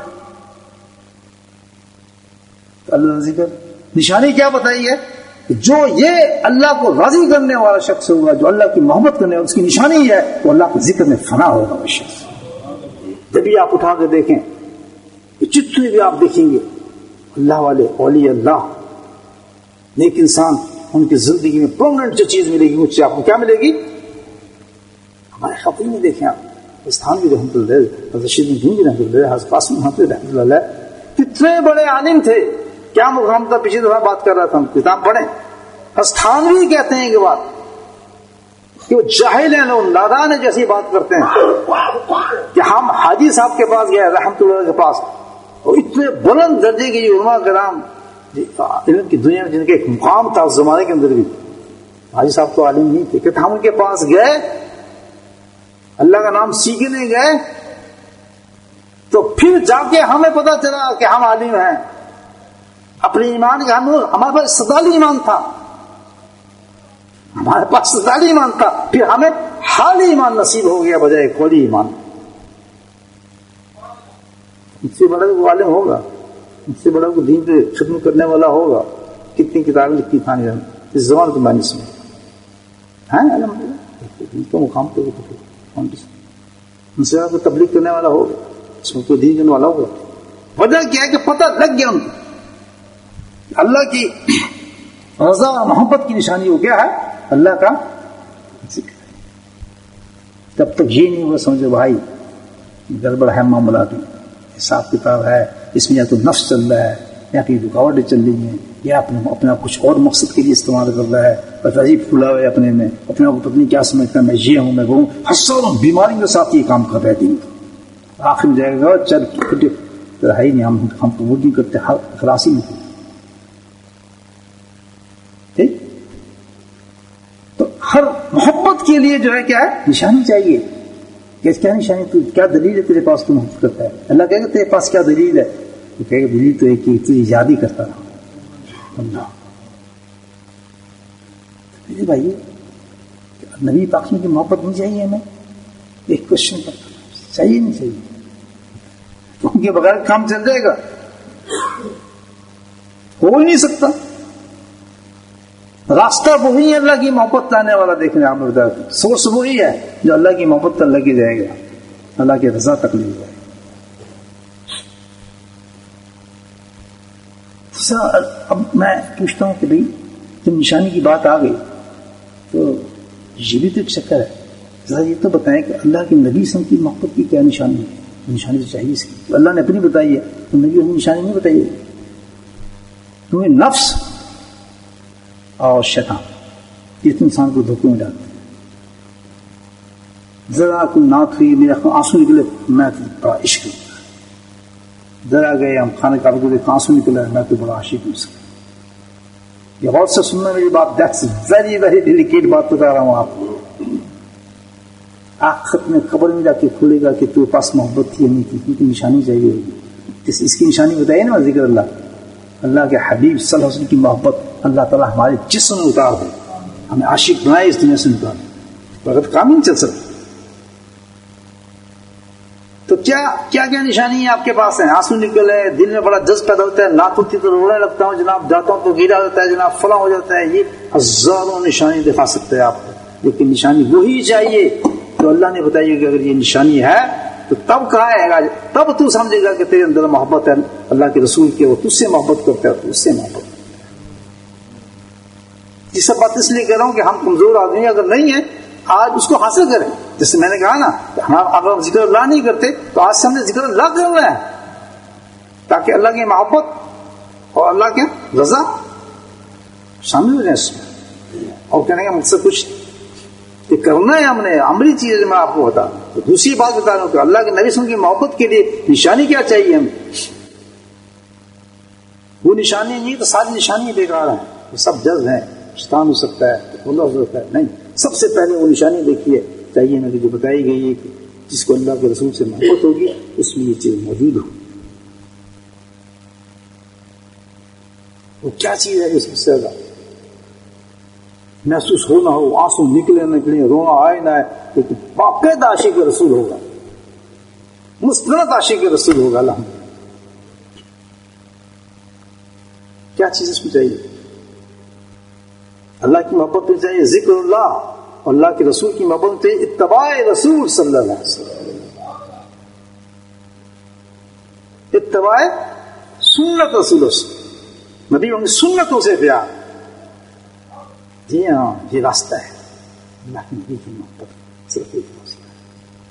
اللہ کا ذکر. نشانی کیا بتائی ہے؟ جو یہ اللہ کو راضی کرنے والا شخص ہوگا, جو اللہ کی محبت کرنے والا, اس کی نشانی یہ ہے وہ اللہ کے ذکر میں فنا ہوگا وہ شخص. جب بھی آپ اٹھا کے دیکھیں, جتنے بھی آپ دیکھیں گے اللہ والے, اولیاء اللہ, نیک انسان, ان کی زندگی میں پرماننٹ جو چیز ملے گی مجھ سے آپ کو کیا ملے گی؟ ہمارے خبر میں دیکھیں آپ, استھان بھی رحمۃ اللہ, حضرت شیخ بھی رحمۃ اللہ, حضرت قاسم محمد رحمۃ اللہ, کتنے بڑے عالم تھے. کیا مقام تھا؟ پیچھے دفعہ بات کر رہا تھا, ہم کتاب پڑھیں. استھان بھی کہتے ہیں کہ بات کہ وہ جاہل ہیں, لوگ نادان ہیں, جیسی بات کرتے ہیں کہ ہم حاجی صاحب کے پاس گئے رحمۃ اللہ کے پاس, اور اتنے بلند درجے کے علماء کرام علم کی دنیا میں جن کے ایک مقام تھا اس زمانے کے اندر بھی, حاجی صاحب تو عالم نہیں تھے، کہ ہم ان کے پاس گئے، اللہ کا نام سیکھنے گئے، تو پھر جا کے ہمیں پتا چلا کہ ہم عالم ہیں. اپنے ایمان کا ہم ہمارے پاس استدلال ایمان تھا، ہمارے پاس استدلال ایمان تھا، پھر ہمیں حالی ایمان نصیب ہو گیا بجائے قولی ایمان. اس سے بڑا وہ عالم ہوگا، اس سے بڑا وہ دین پہ ختم کرنے والا ہوگا. کتنی کتابیں لکھی تھا اس زمانے کے معنی میں ہیں الحمدللہ تو مقام پہ ان سے کو تبلیغ کرنے والا ہوگا، اس کو دین کرنے والا ہوگا. وجہ کیا ہے کہ پتہ لگ گیا ان کو اللہ کی رضا اور محبت کی نشانی ہو کیا ہے اللہ کا ذکر. جب تک یہ نہیں ہوگا سمجھو بھائی گڑبڑ ہے معاملات میں، حساب کتاب ہے اس میں، یا تو نفس چل رہا ہے یا کہیں رکاوٹیں چل رہی ہیں یا اپنے اپنا کچھ اور مقصد کے لیے استعمال کر رہا ہے، بس عجیب کھلا ہوا ہے اپنے میں، اپنے آپ کو پتہ نہیں کیا سمجھتا ہے میں یہ ہوں میں وہ ہوں. ہزاروں بیماریوں کے ساتھ یہ کام کر رہے دین کا. آخر میں جائے گا چل ہے ہی نہیں، ہم ہم قبول نہیں کرتے، خلاصی نہیں کرتے. ٹھیک تو ہر محبت کے لیے جو ہے کیا ہے نشانی چاہیے. کیا نشانی؟ تو کیا دلیل ہے تیرے پاس تو محبت کرتا ہے؟ اللہ کہے گا تیرے پاس کیا دلیل ہے؟ تو کہے گا دلیل تو ایک ہی، تو یاد ہی کرتا رہا اللہ. میرے بھائی نبی پاک کی محبت نہیں چاہیے ہمیں؟ ایک کوشچن پر چاہیے نہیں چاہیے؟ ان کے بغیر کام چل جائے گا؟ ہو ہی نہیں سکتا. راستہ وہی ہے اللہ کی محبت لانے والا. دیکھنے آپ نے بتایا سورس وہی ہے جو اللہ کی محبت تک لے کے جائے گا، اللہ کی رضا تک لے جائے گا. اب میں پوچھتا ہوں کہ بھائی جب نشانی کی بات آ گئی تو یہ بھی تو ایک چکر ہے. ذرا یہ تو بتائیں کہ اللہ کے نبی سم کی محبت کی کیا نشانی ہے؟ نشانی تو چاہیے اس کی. تو اللہ نے اپنی بتائی ہے تو نبی اپنی نشانی نہیں بتائی ہے. کیونکہ نفس اور شیطان یہ انسان کو دھوکے میں ڈالتے ہیں. ذرا کوئی نعت ہوئی میرا آنسو نکلے میں تو بڑا عشق ہوں، ذرا گئے ہم کھانے کا کو دیکھ آنسو نکلا میں تو بڑا عاشق ہوں. یہ غور سے سننا میری بات، دیٹس ویری ویری ڈیلیکیٹ بات بتا رہا ہوں آپ کو. آخرت میں خبر میں جا کے کھولے گا کہ تو پاس محبت تھی نہیں تھی، کیونکہ نشانی چاہیے ہوگی. اس کی نشانی بتائیے نا ذکر اللہ، اللہ کے حبیب صلی اللہ علیہ وسلم کی محبت اللہ تعالیٰ ہمارے جسم میں اتار دے، ہمیں عاشق بنائے اس دنیا سے اتار دے، وقت کام ہی نہیں چل سکتا. تو کیا کیا کیا نشانی ہے آپ کے پاس ہیں؟ آنسو نکلے، دل میں بڑا جذب پیدا ہوتا ہے، نعت ہوتی تو رونے لگتا ہوں جناب، جاتا ہوں تو گیلا ہوتا ہے جناب، فلاں ہو جاتا ہے. یہ ہزاروں نشانی دکھا سکتے ہیں آپ کو، لیکن نشانی وہی چاہیے تو اللہ نے بتائی کہ اگر یہ نشانی ہے تو تب کہا ہے، تب تو سمجھے گا کہ تیرے اندر محبت ہے اللہ کے رسول کی، وہ تجھ سے محبت کرتا ہے تو اس سے محبت. یہ سب بات اس لیے کہہ رہا ہوں کہ ہم کمزور آدمی اگر نہیں ہیں آج اس کو حاصل کریں. جیسے میں نے کہا نا ہم اگر ہم ذکر اللہ نہیں کرتے تو آج سے ہم نے ذکر اللہ کرنا ہے تاکہ اللہ کی محبت اور اللہ کے رضا شامل ہو جائیں اس میں. اور کہنے کا مقصد کچھ کہ کرنا ہے ہم نے عملی چیز میں آپ کو بتا دوں. تو دوسری بات بتا رہا ہوں کہ اللہ کے نبی صلی اللہ علیہ وسلم کی محبت کے لیے نشانی کیا چاہیے ہمیں. وہ نشانی نہیں تو ساری نشانی بیکار ہیں، یہ سب جذب ہیں، شیطان ہو سکتا ہے، اللہ ہو سکتا ہے. نہیں، سب سے پہلے وہ نشانی دیکھیے چاہیے نا کہ جو بتائی گئی ہے کہ جس کو اللہ کے رسول سے محبت ہوگی اس میں یہ چیز موجود ہو. وہ کیا چیز ہے اس سے زیادہ محسوس ہونا ہو، آنسو نکلے نکلے، رونا آئے نہ آئے، لیکن باقاعدہ عاشق رسول ہوگا، مستند عاشق رسول ہوگا. الحمد کیا چیز اس میں چاہیے؟ اللہ کی محبت میں چاہیے ذکر اللہ، اور اللہ کے رسول کی محبت میں چاہیے اتباع رسول صلی اللہ علیہ وسلم، اتباع سنت رسول نبی ان کی سنتوں سے پیار. جی ہاں یہ راستہ ہے اللہ کے نبی کی محبت، صرف ایک راستہ ہے.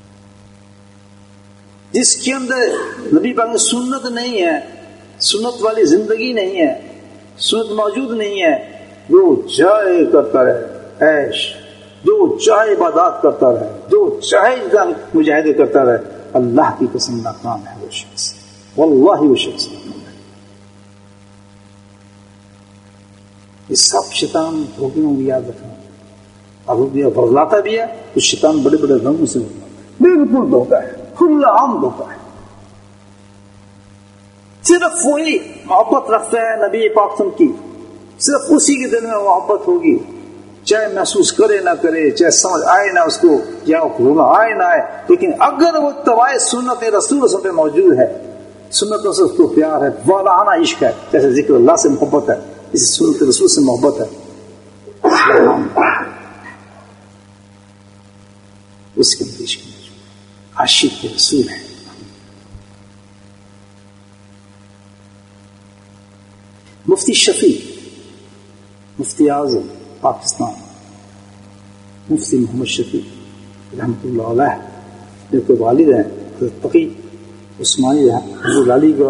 جس کے اندر نبی پاک کی سنت نہیں ہے، سنت والی زندگی نہیں ہے، سنت موجود نہیں ہے، جو چاہے کرتا رہے عیش، جو چاہے عبادات کرتا رہے، جو چاہے مجاہدے کرتا رہے، اللہ کی قسم ناکام ہے وہ شخص، واللہ وہ شخص ناکام ہے. یہ سب شیطان دھوکے ہوں گے، یاد رکھنا. اب یہ بھگلاتا بھی ہے تو شیطان بڑے بڑے رنگوں سے بالکل دھوکا ہے، کھلا عام دھوکا ہے. صرف وہی محبت رکھتے ہیں نبی پاک کی، صرف اسی کے دل میں محبت ہوگی، چاہے محسوس کرے نہ کرے، چاہے سمجھ آئے نہ اس کو، یا رونا آئے نہ آئے، لیکن اگر وہ اتباع سنت رسول سے موجود ہے، سنتوں سے اس کو پیار ہے، والہانہ عشق ہے، جیسے ذکر اللہ سے محبت ہے، اسی سنت رسول سے محبت ہے، اس کے اندر عشق عاشق رسول ہے. مفتی شفیع، مفتی اعظم پاکستان، مفتی محمد شفیع رحمۃ اللہ علیہ، جو کہ والد ہیں حضرت تقی عثمانی حضور علی کا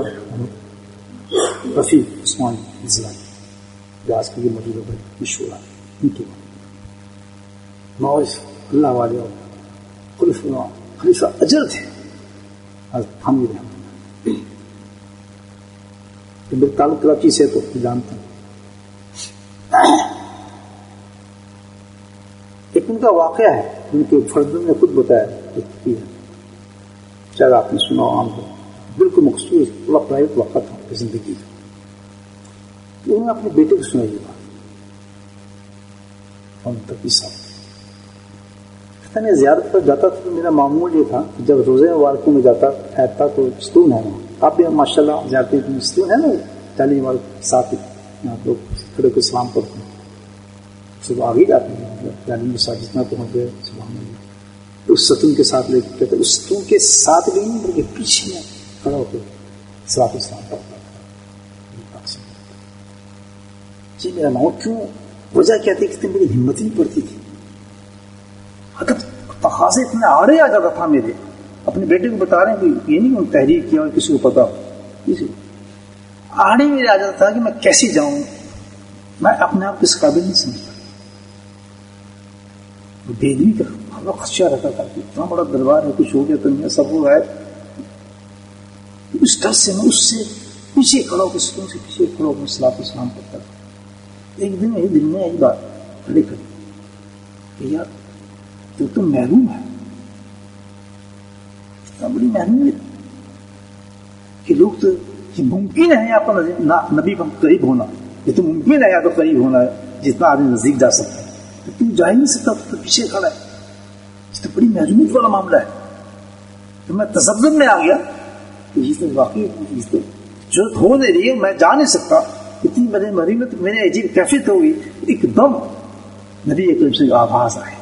رفیع عثمانی اسلامی، جو آج کے لیے موجود ہے مشہور ہے، ان کی معروف اللہ والے اور خلیفہ خلیفہ اجر تھے حضرت حامد رحمۃ اللہ. میرے تعلق کراچی سے تو جانتے ہیں. ایک ان کا واقعہ ہے، ان کے فردوں نے خود بتایا، شاید آپ نے سنا عام کو، بالکل مخصوص تھوڑا پرائیویٹ واقعہ تھا ان کی زندگی کا. انہوں نے اپنے بیٹے کو سنا یہ بات، اور تقی صاحب میں زیارت پر جاتا تھا تو میرا معمول یہ تھا کہ جب روزے مبارکوں میں جاتا تھا تو ستون ہے وہاں، آپ بھی ماشاء اللہ زیارتیں ستون ہے نا، تعلیم والے ساتھ آپ لوگ کھڑے کو اسلام پڑھتے ہیں، صبح آگے جاتے ہیں تعلیم کے ساتھ جتنا پہنچ گئے سبحان اللہ، اس ستون کے ساتھ لے کے کہتے اس ستون کے ساتھ بھی نہیں بلکہ پیچھے میں کھڑا ہو کے صلاۃ اسلام پڑھتا تھا. جی میرا معمول کیوں، وجہ کیا تھی کہ میری ہمت نہیں پڑتی تھی، اگر تقاضے اتنے آڑے آ جاتا تھا میرے. اپنے بیٹے کو بتا رہے ہیں کہ یہ نہیں تحریر کیا اور کسی کو پتا کسی آڑے میرے آ جاتا تھا کہ میں کیسے جاؤں، میں اپنے آپ کو اس قابل نہیں سمجھتا. بےدبی کا ہمارا خدشہ رہتا تھا کہ اتنا بڑا دربار ہے، کچھ ہو گیا تو نہیں سب ہو رہا ہے. اس ڈر سے میں اس سے پیچھے کھڑا ہو کے ستون سے پیچھے کھڑا ہو کے صلاۃ اسلام پڑھتا تھا. ایک دن میرے دل میں آئی بات کھڑے کھڑے کہ یار تو تم محروم ہے، اتنا بڑی محرومیت کہ لوگ تو یہ ممکن ہے یہاں پر نبی کا قریب ہونا، یہ تو ممکن ہے یا تو قریب ہونا ہے جتنا آدمی نزدیک جا سکتا ہے، تو جا ہی نہیں سکتا، تو پیچھے کھڑا ہے. یہ تو بڑی محرومیت والا معاملہ ہے. تو میں تذبذب میں آ گیا کہ یہ تو واقعی ضرورت ہو نہیں رہی ہے، میں جا نہیں سکتا، اتنی میرے محرومیت میرے عجیب کیفیت ہوگی. ایک دم نبی اکرم سے آواز آئے،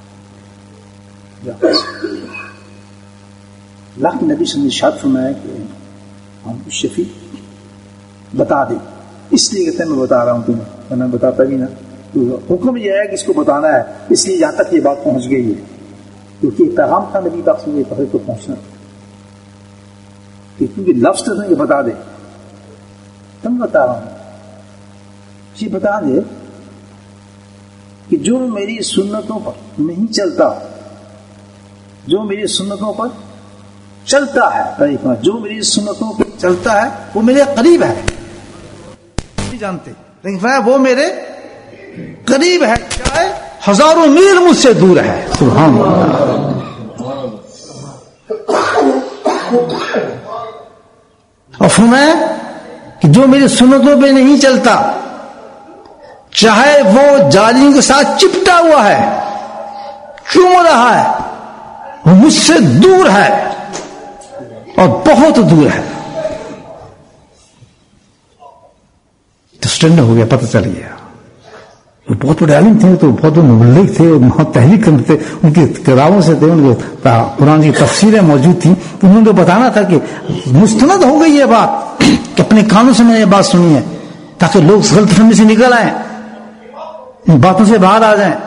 لاکھ نبی سے ارشاد فرمایا کہ ہم شفیع بتا دے، اس لیے کہتے ہیں میں بتا رہا ہوں تمہیں، ورنہ بتاتا بھی نہ. حکم یہ ہے کہ اس کو بتانا ہے، اس لیے یہاں تک یہ بات پہنچ گئی ہے، کیونکہ یہ پیغام تھا نبی پاک سے یہ پہلے تو پہنچنا، کیونکہ لفظ تو یہ بتا دے. تم بتا رہا ہوں یہ بتا دے کہ جو میری سنتوں پر نہیں چلتا، جو میری سنتوں پر چلتا ہے، جو میری سنتوں پر چلتا ہے وہ میرے قریب ہے، نہیں جانتے لیکن وہ میرے قریب ہے، چاہے ہزاروں میل مجھ سے دور ہے. سبحان اللہ. اور فرمایا کہ جو میری سنتوں پہ نہیں چلتا، چاہے وہ جالیوں کے ساتھ چپٹا ہوا ہے، چوم رہا ہے، وہ مجھ سے دور ہے اور بہت دور ہے. تو اسٹینڈ ہو گیا، پتہ چل گیا. وہ بہت بڑے عالم تھے، تو بہت بڑے مبلغ تھے، بہت تحریک کرتے تھے، ان کی کتابوں سے تھے، ان کے قرآن کی تفسیریں موجود تھیں. انہوں نے بتانا تھا کہ مستند ہو گئی یہ بات، کہ اپنے کانوں سے میں نے یہ بات سنی ہے، تاکہ لوگ غلط فہمی سے نکل آئیں، ان باتوں سے باہر آ جائیں.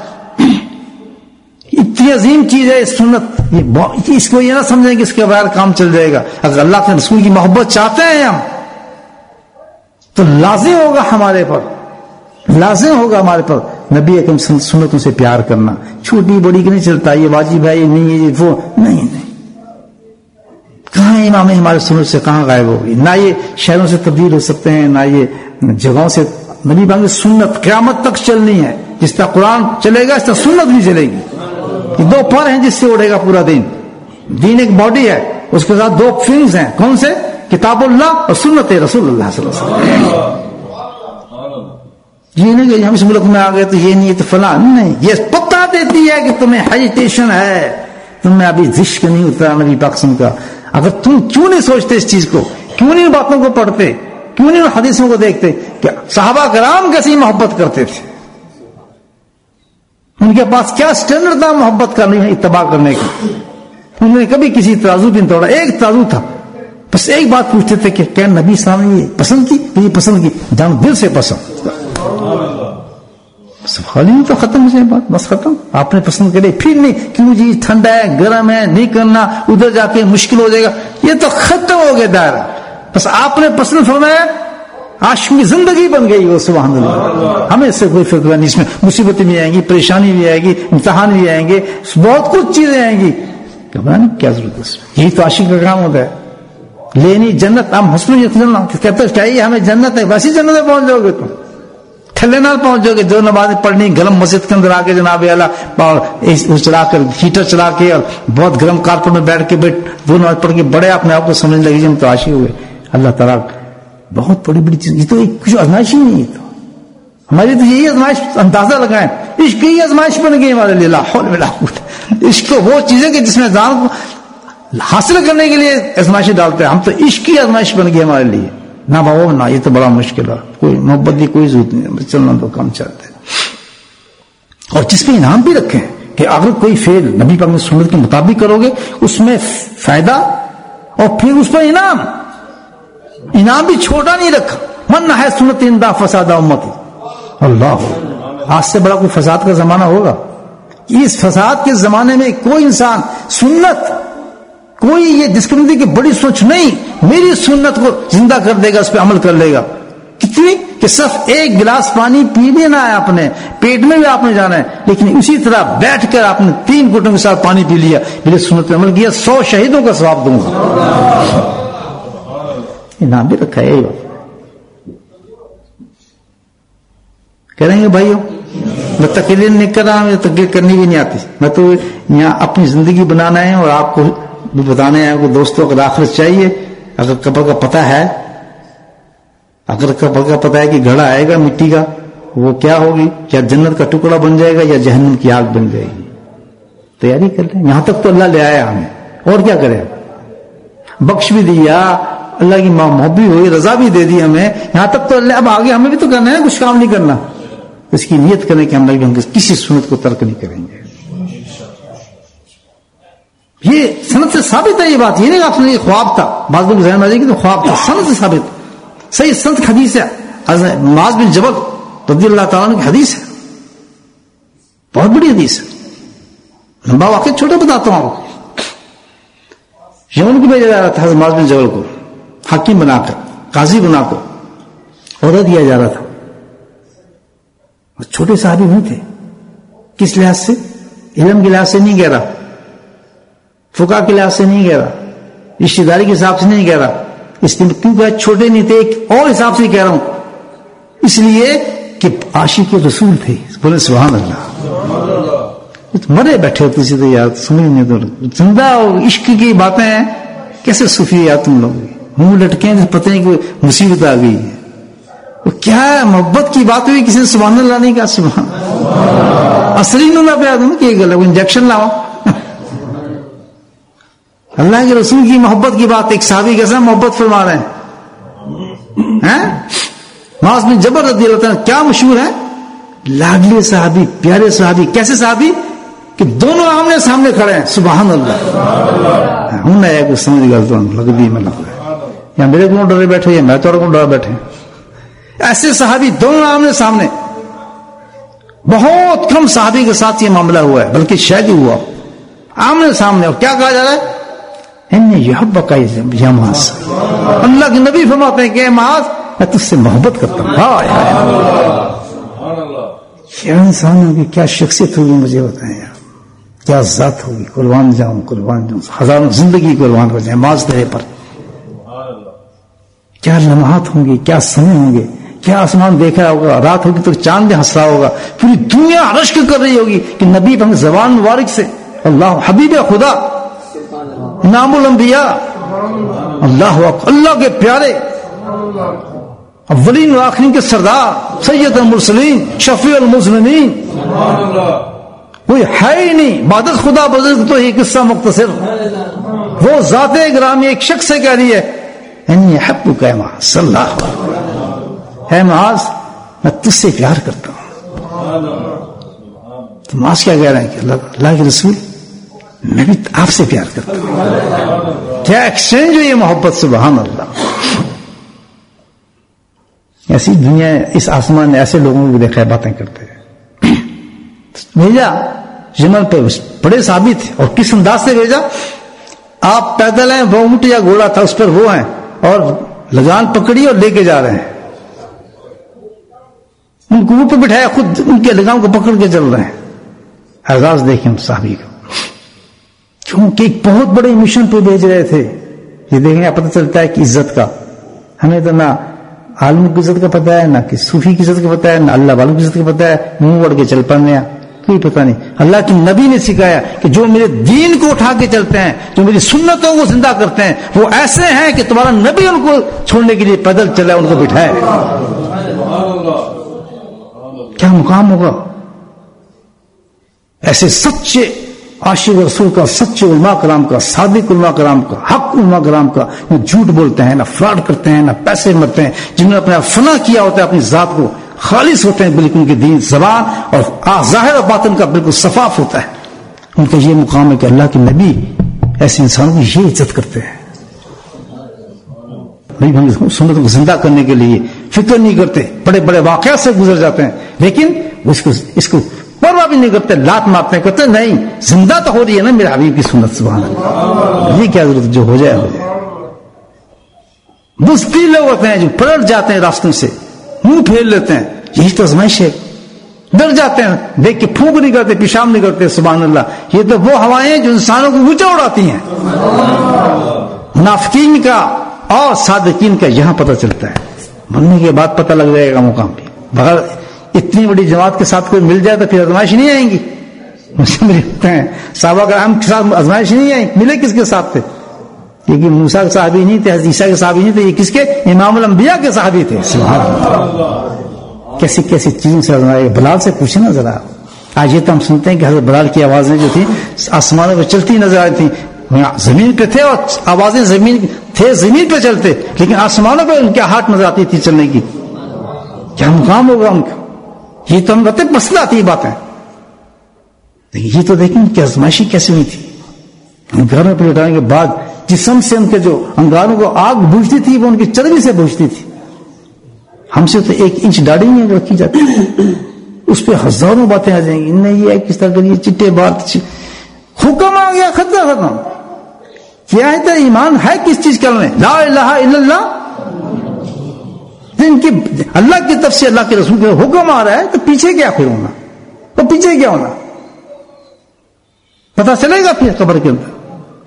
اتنی عظیم چیز ہے سنت، یہ اس کو یہ نہ سمجھیں کہ اس کے بغیر کام چل جائے گا. اگر اللہ کے رسول کی محبت چاہتے ہیں ہم، تو لازم ہوگا ہمارے پر، لازم ہوگا ہمارے پر نبی اکرم سنتوں سے پیار کرنا. چھوٹی بڑی کی نہیں چلتا، یہ واجب ہے، یہ نہیں، یہ وہ نہیں نہیں. کہاں امام ہمارے سنت سے کہاں غائب ہوگی؟ نہ یہ شہروں سے تبدیل ہو سکتے ہیں، نہ یہ جگہوں سے. نبی پاک کی سنت قیامت تک چلنی ہے. جس طرح قرآن چلے گا اس طرح سنت بھی چلے گی. یہ دو پر ہیں جس سے اڑے گا پورا دین. دین ایک باڈی ہے, اس کے ساتھ دو فنگز ہیں. کون سے؟ کتاب اللہ اور سنت رسول اللہ صلی اللہ علیہ وسلم. یہ نہیں کہ ہم اس ملک میں آ گئے تو یہ نہیں تو فلاں نہیں. یہ پتہ دیتی ہے کہ تمہیں ہیجیٹیشن ہے, تمہیں ابھی ذشق نہیں اترا نبی پاک صلی اللہ علیہ وسلم کا. اگر تم کیوں نہیں سوچتے اس چیز کو, کیوں نہیں باتوں کو پڑھتے, کیوں نہیں حدیثوں کو دیکھتے کہ صحابہ کرام کیسی محبت کرتے تھے, ان کے پاس کیا سٹینڈرڈ تھا محبت کرنے میں, اتباع کرنے کا. انہوں نے کبھی کسی ترازو بھی نہیں توڑا. ایک ترازو تھا, بس ایک بات پوچھتے تھے کہ کیا نبی صاحب نے یہ پسند کی, یہ پسند کی, جان دل سے پسند. خالی تو ختم ہو جائے بات, بس ختم. آپ نے پسند کرے, پھر نہیں کیوں جی ٹھنڈا ہے گرم ہے نہیں کرنا, ادھر جا کے مشکل ہو جائے گا, یہ تو ختم ہو گیا دائرہ. بس آپ نے پسند فرمایا, عاشق کی زندگی بن گئی وہ. سبحان اللہ. ہمیں اس سے کوئی فرق نہیں. اس میں مصیبتیں بھی آئیں گی, پریشانی بھی آئے گی, امتحان بھی آئیں گے, بہت کچھ چیزیں آئیں گی. کیا ضرورت ہے؟ یہی تو عاشق کا کام ہوتا ہے, لینی جنت. ہم حسن کہتے چاہیے ہمیں جنت ہے, ویسی جنت میں پہنچ جاؤ گے تم, تھلے نہ پہنچ جاؤ گے. جو نمازیں پڑھنی گرم مسجد کے اندر آ کے جناب اعلیٰ چلا کر ہیٹر چلا کے اور بہت گرم کارپٹ میں بیٹھ کے بیٹھ وہ نماز پڑھ کے بڑے اپنے آپ کو سمجھنے لگے ہم تو عاشق ہوئے. اللہ تعالیٰ بہت بڑی بڑی چیز, یہ تو ایک کچھ آزمائش ہی نہیں ہے. تو ہماری تو یہی آزمائش, اندازہ لگائیں عشق کی آزمائش بن گئی ہمارے لیے. لا حول ولا قوت. عشق وہ چیزیں کہ جس میں جان کو حاصل کرنے کے لیے آزمائشیں ڈالتے ہیں, ہم تو عشق کی آزمائش بن گئی ہمارے لیے. نہ بابا نہ, یہ تو بڑا مشکل ہے. کوئی محبت کی کوئی ضرورت نہیں, چلنا تو کام چلتے. اور جس پہ انعام بھی رکھے کہ اگر کوئی فعل نبی پاک کی سنت کے مطابق کرو گے اس میں فائدہ اور پھر اس پر انعام. انعام بھی چھوٹا نہیں رکھا. من ہے سنت اندہ فساد امتی. اللہ, آج سے بڑا کوئی فساد کا زمانہ ہوگا؟ اس فساد کے زمانے میں کوئی انسان سنت, کوئی یہ ڈسکرمنیٹی کی بڑی سوچ نہیں, میری سنت کو زندہ کر دے گا, اس پہ عمل کر لے گا. کتنی کہ صرف ایک گلاس پانی پی لینا ہے, آپ نے پیٹ میں بھی آپ نے جانا ہے, لیکن اسی طرح بیٹھ کر آپ نے تین گھٹوں کے ساتھ پانی پی لیا, میری سنت پہ عمل کیا, سو شہیدوں کا ثواب دوں گا. انعام بھی رکھا ہے. یہی بات کریں گے بھائیوں. میں تقریر نہیں کر رہا ہوں, مجھے تقریر کرنی بھی نہیں آتی. میں تو یہاں اپنی زندگی بنانا ہے اور آپ کو بھی بتانے ہیں کہ دوستوں کو آخرت چاہیے. اگر قبر کا پتہ ہے, اگر قبر کا پتہ ہے کہ گھڑا آئے گا مٹی کا, وہ کیا ہوگی, کیا جنت کا ٹکڑا بن جائے گا یا جہنم کی آگ بن جائے گی. تیاری کر لیں. یہاں تک تو اللہ لے آیا ہمیں, اور کیا کریں. بخش بھی دیا, اللہ کی محبت بھی ہوئی, رضا بھی دے دی ہمیں, یہاں تک تو اللہ. اب آگے ہمیں بھی تو کرنا ہے, کچھ کام نہیں کرنا. اس کی نیت کریں کہ ہم لوگ کسی سنت کو ترک نہیں کریں گے. یہ سند سے ثابت ہے یہ بات. یہ نہیں آپ نے یہ خواب تھا, بعض لوگ ذہن آ جائے گی تو خواب تھا. سند سے ثابت, صحیح سند حدیث ہے. معاذ بن جبل رضی اللہ تعالیٰ عنہ کی حدیث ہے, بہت بڑی حدیث ہے. لمبا واقعہ چھوٹا بتاتا ہوں آپ کو. یمن کو بھیجا جا رہا تھا معاذ بن جبل کو, حاکم بنا کر, قاضی بنا کر عہدہ دیا جا رہا تھا. اور چھوٹے صحابی نہیں تھے. کس لحاظ سے؟ علم کے لحاظ سے نہیں کہہ رہا, فقہ کے لحاظ سے نہیں کہہ رہا, رشتہ داری کے حساب سے نہیں کہہ رہا. اس لیے کیونکہ چھوٹے نہیں تھے, ایک اور حساب سے کہہ رہا ہوں, اس لیے کہ عاشق رسول تھے. بولے سبحان اللہ. مرے بیٹھے ہوتے سے تو یار سمجھ نہیں تو زندہ عشق کی باتیں ہیں. کیسے صوفی یار تم لوگ منہ لٹکے ہیں, پتہ نہیں کہ مصیبت آ گئی ہے. وہ کیا ہے, محبت کی بات ہوئی, کسی نے سبحان اللہ نہیں کہا. سبحان اصلی نہ پہ آدم کہ گلا وہ انجیکشن لاؤ. اللہ کے رسول کی محبت کی بات, ایک صحابی کیسا محبت فرما رہے ہیں. معاذ بن جبل رضی اللہ عنہ کیا مشہور ہے, لاڈلے صحابی, پیارے صحابی. کیسے صحابی کہ دونوں آمنے سامنے کھڑے ہیں. سبحان اللہ. ہوں نہ ایک سمجھ گل تو لگتی میں لگ رہا ہے, یا میرے کو ڈرے بیٹھے یا میں تو ڈرا بیٹھے. ایسے صحابی دونوں آمنے سامنے. بہت کم صحابی کے ساتھ یہ معاملہ ہوا ہے, بلکہ شاید ہی ہوا آمنے سامنے. اور کیا کہا جا رہا ہے, یا معاذ. اللہ کے نبی فرماتے ہیں کہ معاذ میں تجھ سے محبت کرتا ہوں. کیا انسان ہوگی, کیا شخصیت ہوگی, مجھے بتائیں یار, کیا ذات ہوگی. قربان جاؤں قربان جاؤں, ہزاروں زندگی قربان ہو جائیں معاذ تیرے پر. کیا لمحات ہوں گے, کیا سمے ہوں گے, کیا آسمان دیکھا ہوگا, رات ہوگی تو چاند بھی ہنس رہا ہوگا, پوری دنیا رشک کر رہی ہوگی کہ نبی اپنی زبان مبارک سے اللہ حبیب خدا, نام الانبیاء, اللہ اللہ کے پیارے, اولین و آخرین کے سردار, سید المرسلین, شفیع المذنبین, کوئی ہے ہی نہیں. عبادت خدا بزرگ تو ہی قصہ مختصر, وہ ذات گرامی ایک شخص سے کہہ رہی ہے انی احبک یا معاذ صلی اللہ علیہ وسلم, اے معاذ میں تجھ سے پیار کرتا ہوں. تو معاذ کیا کہہ رہے ہیں کہ اللہ, اللہ کے رسول میں بھی آپ سے پیار کرتا ہوں. کیا ایکسچینج ہوئی ہے محبت, سبحان اللہ. ایسی دنیا, اس آسمان نے ایسے لوگوں کو دیکھا ہے باتیں کرتے ہیں. بھیجا جمل پہ بڑے صحابی تھے, اور کس انداز سے بھیجا, آپ پیدل ہیں, وہ اونٹ یا گھوڑا تھا اس پر وہ ہیں, اور لگان پکڑی اور لے کے جا رہے ہیں. ان کو اوپر بٹھایا, خود ان کے لگام کو پکڑ کے چل رہے ہیں. اعزاز دیکھیں ان صحابی کو, کیونکہ ایک بہت بڑے مشن پہ بھیج رہے تھے. یہ دیکھیں پتہ چلتا ہے کہ عزت کا, ہمیں تو نہ عالم کی عزت کا پتہ ہے, نہ کہ صوفی کی عزت کا پتہ ہے, نہ اللہ والوں کی عزت کا پتہ ہے. منہ وڑ کے چل پڑنے کوئی پتہ نہیں. اللہ کے نبی نے سکھایا کہ جو میرے دین کو اٹھا کے چلتے ہیں, جو میری سنتوں کو زندہ کرتے ہیں, وہ ایسے ہیں کہ تمہارا نبی ان کو چھوڑنے کے لیے پیدل چلا, ان کو بٹھائے. کیا مقام ہوگا ایسے سچے عاشق رسول کا, سچے علماء کرام کا, صادق علماء کرام کا, حق علماء کرام کا. وہ جھوٹ بولتے ہیں, نہ فراڈ کرتے ہیں, نہ پیسے مرتے ہیں, جنہوں نے اپنا فنا کیا ہوتا ہے, اپنی ذات کو خالص ہوتے ہیں بالکل. ان کے دین, زبان اور ظاہر اور باطن کا بالکل صفاف ہوتا ہے. ان کا یہ مقام ہے کہ اللہ کے نبی ایسے انسانوں کی یہ عزت کرتے ہیں. سنت کو زندہ کرنے کے لیے فکر نہیں کرتے, بڑے بڑے واقعات سے گزر جاتے ہیں, لیکن اس کو اس کو پرواہ بھی نہیں کرتے, لات مارتے ہیں, کہتے نہیں زندہ تو ہو رہی ہے نا میرے حبیب کی سنت, سبحان اللہ. یہ کیا ضرورت, جو ہو جائے ہو جائے. بزدل لوگ ہوتے ہیں جو پلٹ جاتے ہیں راستوں سے, منہ پھیر لیتے ہیں, یہی تو آزمائش ہے. ڈر جاتے ہیں, دیکھ کے پھونک نہیں کرتے, پیشاب نہیں کرتے, سبحان اللہ. یہ تو وہ ہوائیں جو انسانوں کو اونچا اڑاتی ہیں. منافقین کا اور صادقین کا یہاں پتہ چلتا ہے. مرنے کے بعد پتہ لگ جائے گا مقام بھی. بغیر اتنی بڑی جماعت کے ساتھ کوئی مل جائے تو پھر آزمائش نہیں آئیں گی. صحابہ کرام کے ساتھ آزمائش نہیں آئی, ملے کس کے ساتھ تھے؟ کیونکہ موسیٰ کے صحابی نہیں تھے, حضرت عیسیٰ کے صحابی نہیں تھے, یہ کس کے, امام الانبیاء کے صحابی تھے. سبحان اللہ. کیسی کیسی چیزوں سے آزمائے. بلال سے پوچھیں نا ذرا. آج یہ تو ہم سنتے ہیں کہ حضرت بلال کی آوازیں جو تھیں آسمانوں پہ چلتی نظر آئی تھیں. زمین پہ تھے اور آوازیں زمین تھے, زمین پہ چلتے, لیکن آسمانوں پہ ان کے ہاتھ نظر آتی تھی چلنے کی. کیا مقام ہوگا ان کا. یہ تو ہم بتے مسئلہ آتی باتیں, لیکن یہ تو دیکھیں کہ آزمائشی کیسے ہوئی تھی. انگاروں پہ لٹانے کے بعد جسم سے ان کے جو انگاروں کو آگ بجھتی تھی وہ ان کی چربی سے بجھتی تھی. ہم سے تو ایک انچ داڑھی نہیں رکھی جاتی, اس پہ ہزاروں باتیں آ جائیں گی. ان نے یہ کس طرح کریے, چٹے بات, حکم آ گیا, خطرہ ختم. کیا ہے تو ایمان ہے کس چیز کا میں, لا الہ الا اللہ. ان کی اللہ کی طرف سے اللہ کے رسول کا حکم آ رہا ہے تو پیچھے کیا پھر ہونا, تو پیچھے کیا ہونا پتا چلے گا پھر قبر کے اندر.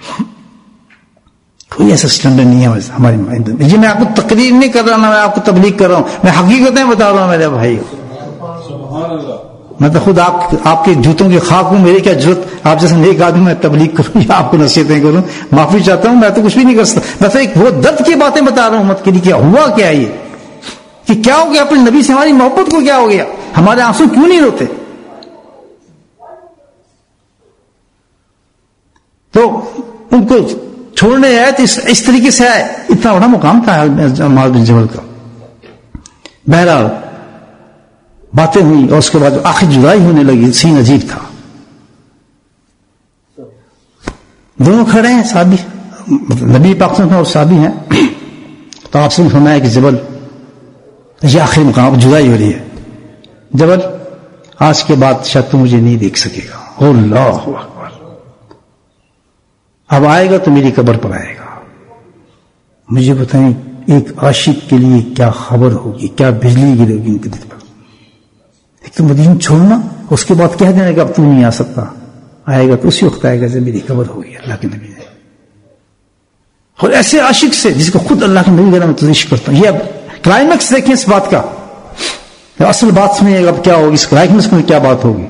کوئی ایسا اسٹینڈرڈ نہیں ہے ہماری. جی میں آپ کو تقریر نہیں کر رہا, میں آپ کو تبلیغ کر رہا ہوں, میں حقیقتیں بتا رہا ہوں میرے بھائی. میں تو خود آپ آپ کے جوتوں کی خاک ہوں, میری کیا ضرورت آپ جیسے نیک آدمی میں تبلیغ کروں یا آپ کو نصیحتیں کروں. معافی چاہتا ہوں, میں تو کچھ بھی نہیں کر سکتا. میں تو ایک وہ درد کی باتیں بتا رہا ہوں مت کے لیے. کیا ہوا کیا یہ, کہ کیا ہو گیا اپنے نبی سے ہماری محبت کو, کیا ہو گیا, ہمارے آنسو کیوں نہیں روتے. تو ان کو چھوڑنے آئے تو اس, اس طریقے سے آئے. اتنا بڑا مقام تھا معاذ بن جبل کا. بہرحال باتیں ہوئی اور اس کے بعد آخر جدائی ہونے لگی. سین عجیب تھا. دونوں کھڑے ہیں صحابی, نبی پاک صلی اللہ علیہ وسلم اور صحابی ہیں. تو آپ سے فرمایا کہ جبل, یہ آخری مقام, جدائی ہو رہی ہے. جبل آج کے بعد شاید تو مجھے نہیں دیکھ سکے گا. اللہ اکبر. اب آئے گا تو میری قبر پر آئے گا. مجھے بتائیں ایک عاشق کے لیے کیا خبر ہوگی, کیا بجلی گرے ہوگی ان کے دل پر. ایک تو مدین چھوڑنا, اس کے بعد کہہ دینے کہ اب تو نہیں آ سکتا. آئے گا تو اسی وقت آئے گا جب میری قبر ہوگی. اللہ کے نبی نے, اور ایسے عاشق سے جس کو خود اللہ کے نبی وغیرہ میں تجریش کرتا ہوں. یہ اب کلائمیکس دیکھیں اس بات کا اصل بات سنیے اب کیا ہوگی، اس لائکنس میں کیا بات ہوگی.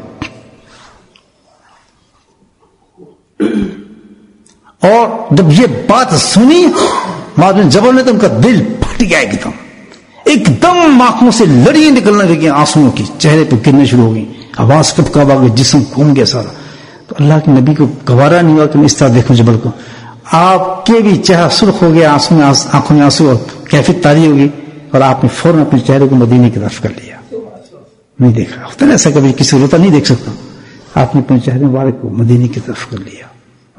اور جب یہ بات سنی بعد میں جبر نے تو ان کا دل پھٹ گیا ایک دم، ایک دم آنکھوں سے لڑیاں نکلنے لگی آنسوؤں کی، چہرے پہ گرنے شروع ہو گئی، آواز کب کب آ گئی، جسم گھوم گیا سارا. تو اللہ کے نبی کو گوارا نہیں ہوا کہ میں اس طرح دیکھوں جبل کو. آپ کے بھی چہرہ سرخ ہو گیا، آنسو میں آنکھوں میں آنسو اور کیفیت تاری ہوگی، اور آپ نے فوراً اپنے چہرے کو مدینے کی طرف کر لیا. نہیں دیکھا ہوتا نا ایسا، کبھی کسی روتا نہیں دیکھ سکتا، آپ نے اپنے چہرے مبارک کو مدینے کی طرف کر لیا.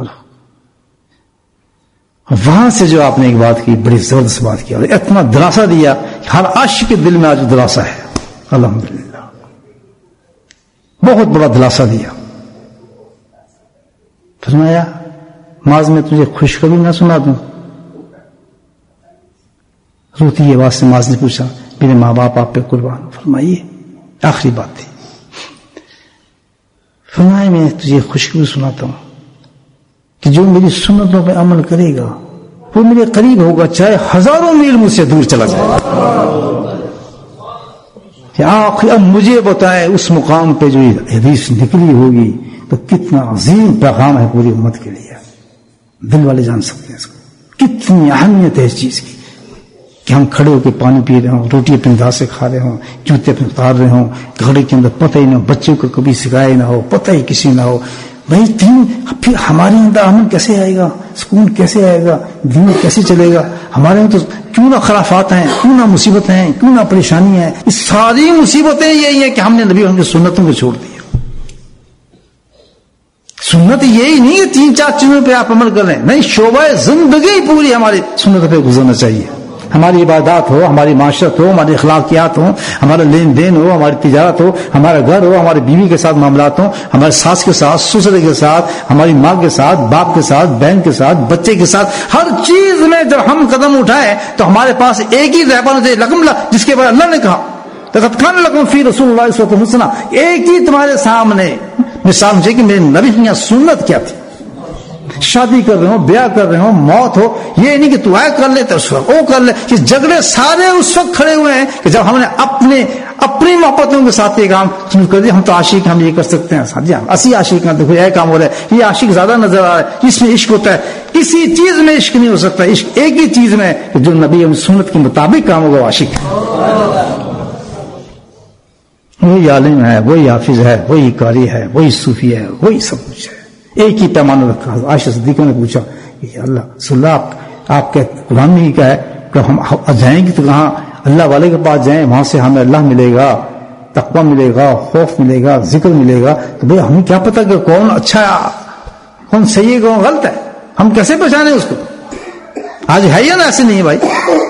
وہاں سے جو آپ نے ایک بات کی، بڑی زبردست بات کی اور اتنا دلاسا دیا کہ ہر عاشق کے دل میں آج دلاسا ہے. الحمدللہ بہت بڑا دلاسا دیا. فرمایا معاذ میں تجھے خوشخبری نہ سنا دوں؟ روتی آواز سے معاذ نے پوچھا میرے ماں باپ آپ پہ قربان. فرمائیے آخری بات تھی. فرمایا میں تجھے خوشخبری سناتا ہوں کہ جو میری سنتوں پہ عمل کرے گا وہ میرے قریب ہوگا، چاہے ہزاروں میل مجھ سے دور چلا جائے. کہ آخر اب مجھے بتائے اس مقام پہ جو حدیث نکلی ہوگی تو کتنا عظیم پیغام ہے پوری امت کے لیے. دل والے جان سکتے ہیں اس کو، کتنی اہمیت ہے اس چیز کی کہ ہم کھڑے ہو کے پانی پی رہے ہوں، روٹی اپنے دانت سے کھا رہے ہوں، جوتے اپنے اتار رہے ہوں، گھڑے کے اندر پتہ ہی نہ ہو، بچوں کو کبھی سکھائے نہ ہو، پتہ ہی کسی نہ ہو. بھائی دین پھر ہمارے اندر امن کیسے آئے گا، سکون کیسے آئے گا، دین کیسے چلے گا؟ ہمارے یہاں تو کیوں نہ خرافات ہیں، کیوں نہ مصیبتیں ہیں، کیوں نہ پریشانیاں ہیں. یہ ساری مصیبتیں یہی ہیں کہ ہم نے نبی ہم نے سنتوں کو چھوڑ دیا. سنت یہی نہیں ہے تین چار چیزوں پہ آپ عمل کر رہے ہیں، نہیں، شعبہ زندگی پوری ہماری سنت پہ گزرنا چاہیے. ہماری عبادات ہو، ہماری معاشرت ہو، ہماری اخلاقیات ہوں، ہمارا لین دین ہو، ہماری تجارت ہو، ہمارا گھر ہو، ہماری بیوی کے ساتھ معاملات ہوں، ہمارے ساس کے ساتھ، سسر کے ساتھ، ہماری ماں کے ساتھ، باپ کے ساتھ، بہن کے ساتھ، بچے کے ساتھ، ہر چیز میں جب ہم قدم اٹھائیں تو ہمارے پاس ایک ہی رہبر ہے لکم لا، جس کے بعد اللہ نے کہا لقد کان لکم فی رسول اللہ اسوۃ حسنہ. ایک ہی تمہارے سامنے مثال مجھے کہ میرے نبی کی سنت کیا تھی. شادی کر رہے ہوں، بیاہ کر رہے ہوں، موت ہو، یہ نہیں کہ تو آئے کر لے تو اس وقت وہ کر لے. یہ جھگڑے سارے اس وقت کھڑے ہوئے ہیں کہ جب ہم نے اپنے اپنی محبتوں کے ساتھ یہ کام شروع کر دیا. ہم تو عاشق، ہم یہ کر سکتے ہیں ساتھ جی، اسی عاشق ہیں، دیکھو یہ کام ہو رہا ہے، یہ عاشق زیادہ نظر آ رہا ہے، اس میں عشق ہوتا ہے. کسی چیز میں عشق نہیں ہو سکتا. عشق ایک ہی چیز میں کہ جو نبی ہم سنت کے مطابق کام ہوگا عاشق ہے. وہی عالم ہے، وہی حافظ ہے، وہی قاری ہے، وہی صوفی ہے، وہی سب کچھ ہے. ایک ہی پیمانہ رکھا. عائشہ صدیقہ نے پوچھا کہ اللہ صلی اللہ آپ کے قرآن میں ہی کہا ہے کہ ہم جائیں گے تو کہاں؟ اللہ والے کے پاس جائیں، وہاں سے ہمیں اللہ ملے گا، تقویٰ ملے گا، خوف ملے گا، ذکر ملے گا. تو بھائی ہمیں کیا پتا کہ کون اچھا ہے، کون صحیح ہے، کون غلط ہے؟ ہم کیسے پہچانے اس کو؟ آج ہے یا نا ایسے نہیں ہے بھائی.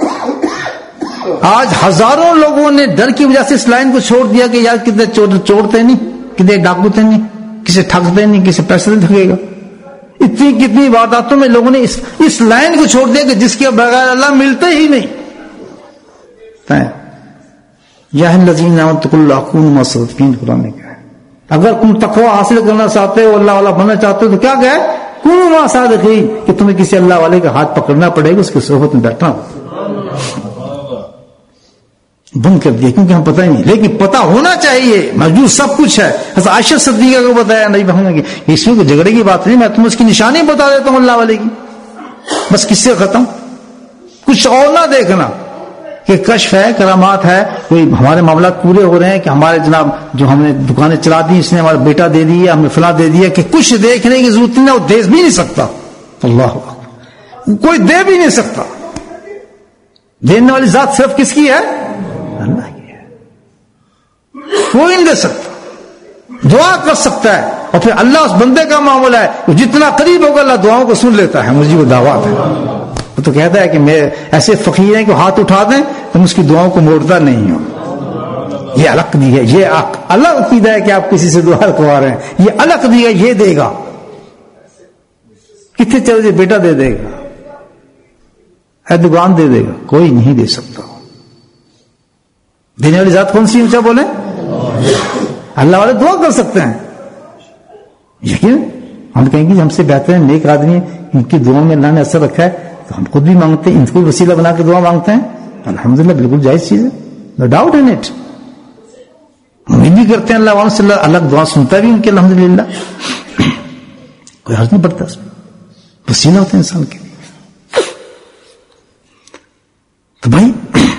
آج ہزاروں لوگوں نے ڈر کی وجہ سے اس لائن کو چھوڑ دیا کہ یار کتنے چوڑتے نہیں، کتنے ڈاکوتے نہیں، کسی ٹھگتے نہیں، کسی پیسے نہیں ٹھگے گا. اتنی کتنی وارداتوں میں لوگوں نے اس, اس لائن کو چھوڑ دیا کہ جس کے بغیر اللہ ملتے ہی نہیں. یا الذین آمنوا اتقوا اللہ وکونوا مع الصادقین، قرآن نے کہا ہے اگر تم تقوی حاصل کرنا چاہتے ہو، اللہ والا بننا چاہتے ہو، تو کیا کہے؟ کونوا مع الصادقین، کہ تمہیں کسی اللہ والے کا ہاتھ پکڑنا پڑے گا، اس کی صحبت میں بیٹھنا بند کر دیا کیونکہ ہم پتہ ہی نہیں. لیکن پتہ ہونا چاہیے، موجود سب کچھ ہے. حضرت عائشہ صدیقہ کو بتایا نہیں بہنوں کی، اس میں کوئی جھگڑے کی بات نہیں، میں تمہیں اس کی نشانی بتا دیتا ہوں اللہ والے کی، بس کس سے ختم. کچھ اور نہ دیکھنا کہ کشف ہے، کرامات ہے، کوئی ہمارے معاملات پورے ہو رہے ہیں کہ ہمارے جناب جو ہم نے دکانیں چلا دی، اس نے ہمارا بیٹا دے دیا، ہم نے فلاں دے دیا، کہ کچھ دیکھنے کی ضرورت نہیں، وہ دے بھی نہیں سکتا. اللہ کوئی دے بھی نہیں سکتا. دینے والی ذات صرف کس کی ہے؟ اللہ کی ہے. کوئی نہیں دے سکتا. دعا کر سکتا ہے اور پھر اللہ اس بندے کا معاملہ ہے، وہ جتنا قریب ہوگا اللہ دعاؤں کو سن لیتا ہے. مجھے وہ دعوات ہے. وہ تو کہتا ہے کہ میں ایسے فقیر ہیں کہ ہاتھ اٹھا دیں تو اس کی دعاؤں کو موڑتا نہیں ہوں. یہ الگ دی ہے، یہ الگ عقیدہ ہے کہ آپ کسی سے دعا کروا رہے ہیں. یہ الگ دی ہے، یہ دے گا. کتنے چلے جی بیٹا دے دے گا، ہے دکان دے دے گا، کوئی نہیں دے سکتا. دینے والی ذات کون سی اونچا بولے؟ اللہ والے دعا کر سکتے ہیں. یقین ہم کہیں گے ہم سے بہتر ہیں، نیک آدمی ہیں، ان کی دعاؤں میں اللہ نے اثر رکھا ہے، تو ہم خود بھی مانگتے ہیں، ان کو وسیلہ بنا کے دعا مانگتے ہیں. الحمدللہ بالکل جائز چیز ہے، نو ڈاؤٹ ان اٹ. امید بھی کرتے ہیں اللہ والوں سے، اللہ الگ دعا سنتا بھی ان کے الحمدللہ، کوئی حرج نہیں پڑتا اس میں، وسیلہ ہوتا ہے انسان کے لیے۔ تو بھائی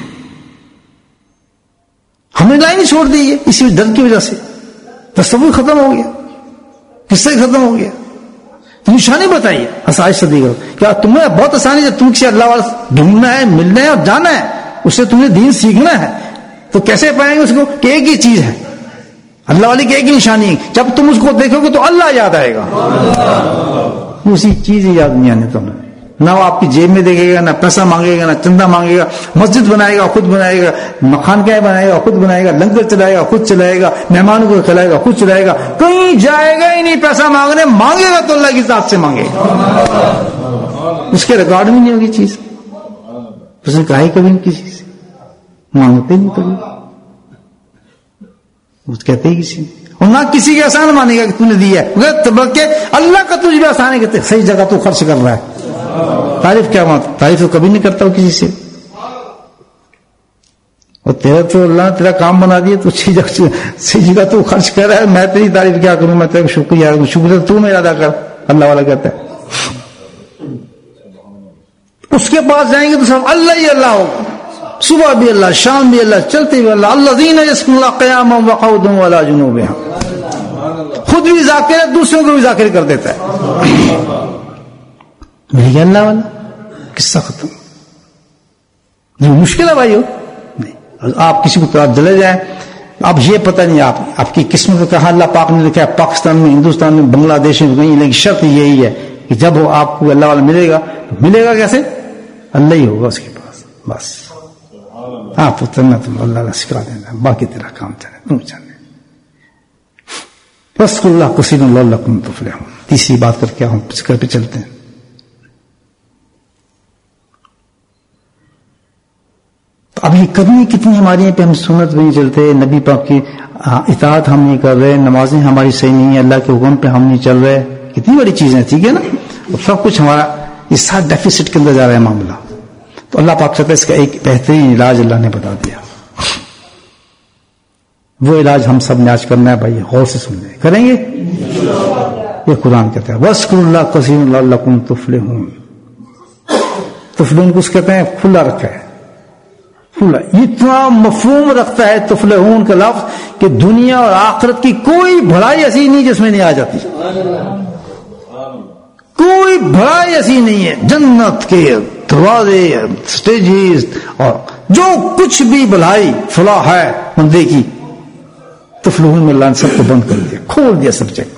ہم نے لائن چھوڑ دی ہے اسی ڈر کی وجہ سے، تصور ختم ہو گیا، قصہ ختم ہو گیا۔ تو نشانی بتائیے آسائش صدی کرو، کیا تمہیں بہت آسانی ہے، تم کسی اللہ والا ڈھونڈنا ہے، ملنا ہے اور جانا ہے، اس سے تمہیں دین سیکھنا ہے، تو کیسے پائیں گے اس کو کہ ایک ہی چیز ہے اللہ والی کی، ایک ہی نشانی ہے، جب تم اس کو دیکھو گے تو اللہ یاد آئے گا، اسی چیز ہی یاد نہیں آنے تمہیں، نہ وہ آپ کی جیب میں دیکھے گا، نہ پیسہ مانگے گا، نہ چندہ مانگے گا، مسجد بنائے گا خود بنائے گا، مکان کیا بنائے گا خود بنائے گا، لنگر چلائے گا خود چلائے گا، مہمانوں کو کھلائے گا خود چلائے گا، کہیں جائے گا ہی نہیں پیسہ مانگنے، مانگے گا تو اللہ کی ذات سے مانگے گا، اس کے ریکارڈ میں نہیں ہوگی چیز، اس نے کہا ہی کبھی نہیں کسی سے، مانگتے نہیں کبھی، کہتے ہی کسی نے، اور نہ کسی کے احسان مانے گا کہ تو نے دیا ہے، بلکہ اللہ کا تجھ بھی آسان ہے کہ صحیح جگہ تو خرچ کر رہا ہے، تعریف کیا بات، تعریف تو کبھی نہیں کرتا ہوں کسی سے، اور تیرا تو اللہ نے تیرا کام بنا دیا، تو صحیح جگہ تو خرچ کر رہا ہے، میں تیری تعریف کیا کروں، میں تیرا شکریہ شکریہ تو میرا ادا کر، اللہ والا کہتا ہے۔ اس کے پاس جائیں گے تو سب اللہ ہی اللہ ہوگا، صبح بھی اللہ، شام بھی اللہ، چلتے بھی اللہ، الذین یذکرون اللہ قیاما وقعودا وعلی جنوبہم، خود بھی ذاکر ہے، دوسروں کو بھی ذاکر کر دیتا ہے، مل گیا اللہ والا، قصہ ختم۔ یہ مشکل ہے بھائیو، نہیں آپ کسی کو طرف جلے جائیں، اب یہ پتہ نہیں آپ آپ کی قسمت میں کہاں اللہ پاک نے لکھا ہے، پاکستان میں، ہندوستان میں، بنگلہ دیش میں کہیں، لیکن شرط یہی ہے کہ جب وہ آپ کو اللہ والا ملے گا، ملے گا کیسے؟ اللہ ہی ہوگا اس کے پاس، بس آپ اترنا تم اللہ اللہ سکھا دینا، باقی تیرا کام چلے تم چلے، بس اللہ کثیر لعلکم تفلحون۔ تیسری بات کر کے ہم ذکر پہ چلتے ہیں۔ اب یہ کرنی کتنی ہماری ہیں پہ ہم سنت بھی نہیں چلتے، نبی پاک کی اطاعت ہم نہیں کر رہے، نمازیں ہماری صحیح نہیں ہیں، اللہ کے حکم پہ ہم نہیں چل رہے، کتنی بڑی چیزیں، ٹھیک ہے نا، سب کچھ ہمارا یہ ساتھ ڈیفیسٹ کے اندر جا رہا ہے معاملہ، تو اللہ پاک کہتا ہے اس کا ایک بہترین علاج اللہ نے بتا دیا، وہ علاج ہم سب نے آج کرنا ہے بھائی، غور سے سن لیں، کریں گے؟ یہ قرآن کہتا ہے وَاذْكُرُوا اللَّهَ كَثِيرًا لَعَلَّكُمْ تُفْلِحُونَ، تفلحون کو اس کہتے ہیں کھلا رکھا ہے، کھلا، اتنا مفہوم رکھتا ہے تفلحون کا لفظ کہ دنیا اور آخرت کی کوئی بھلائی ایسی نہیں جس میں نہیں آ جاتی، کوئی بھلائی ایسی نہیں ہے، جنت کے دروازے، سٹیجز، اور جو کچھ بھی بھلائی فلاح ہے بندے کی، تفلحون میں اللہ نے سب کو بند کر دیا، کھول دیا سبجیکٹ،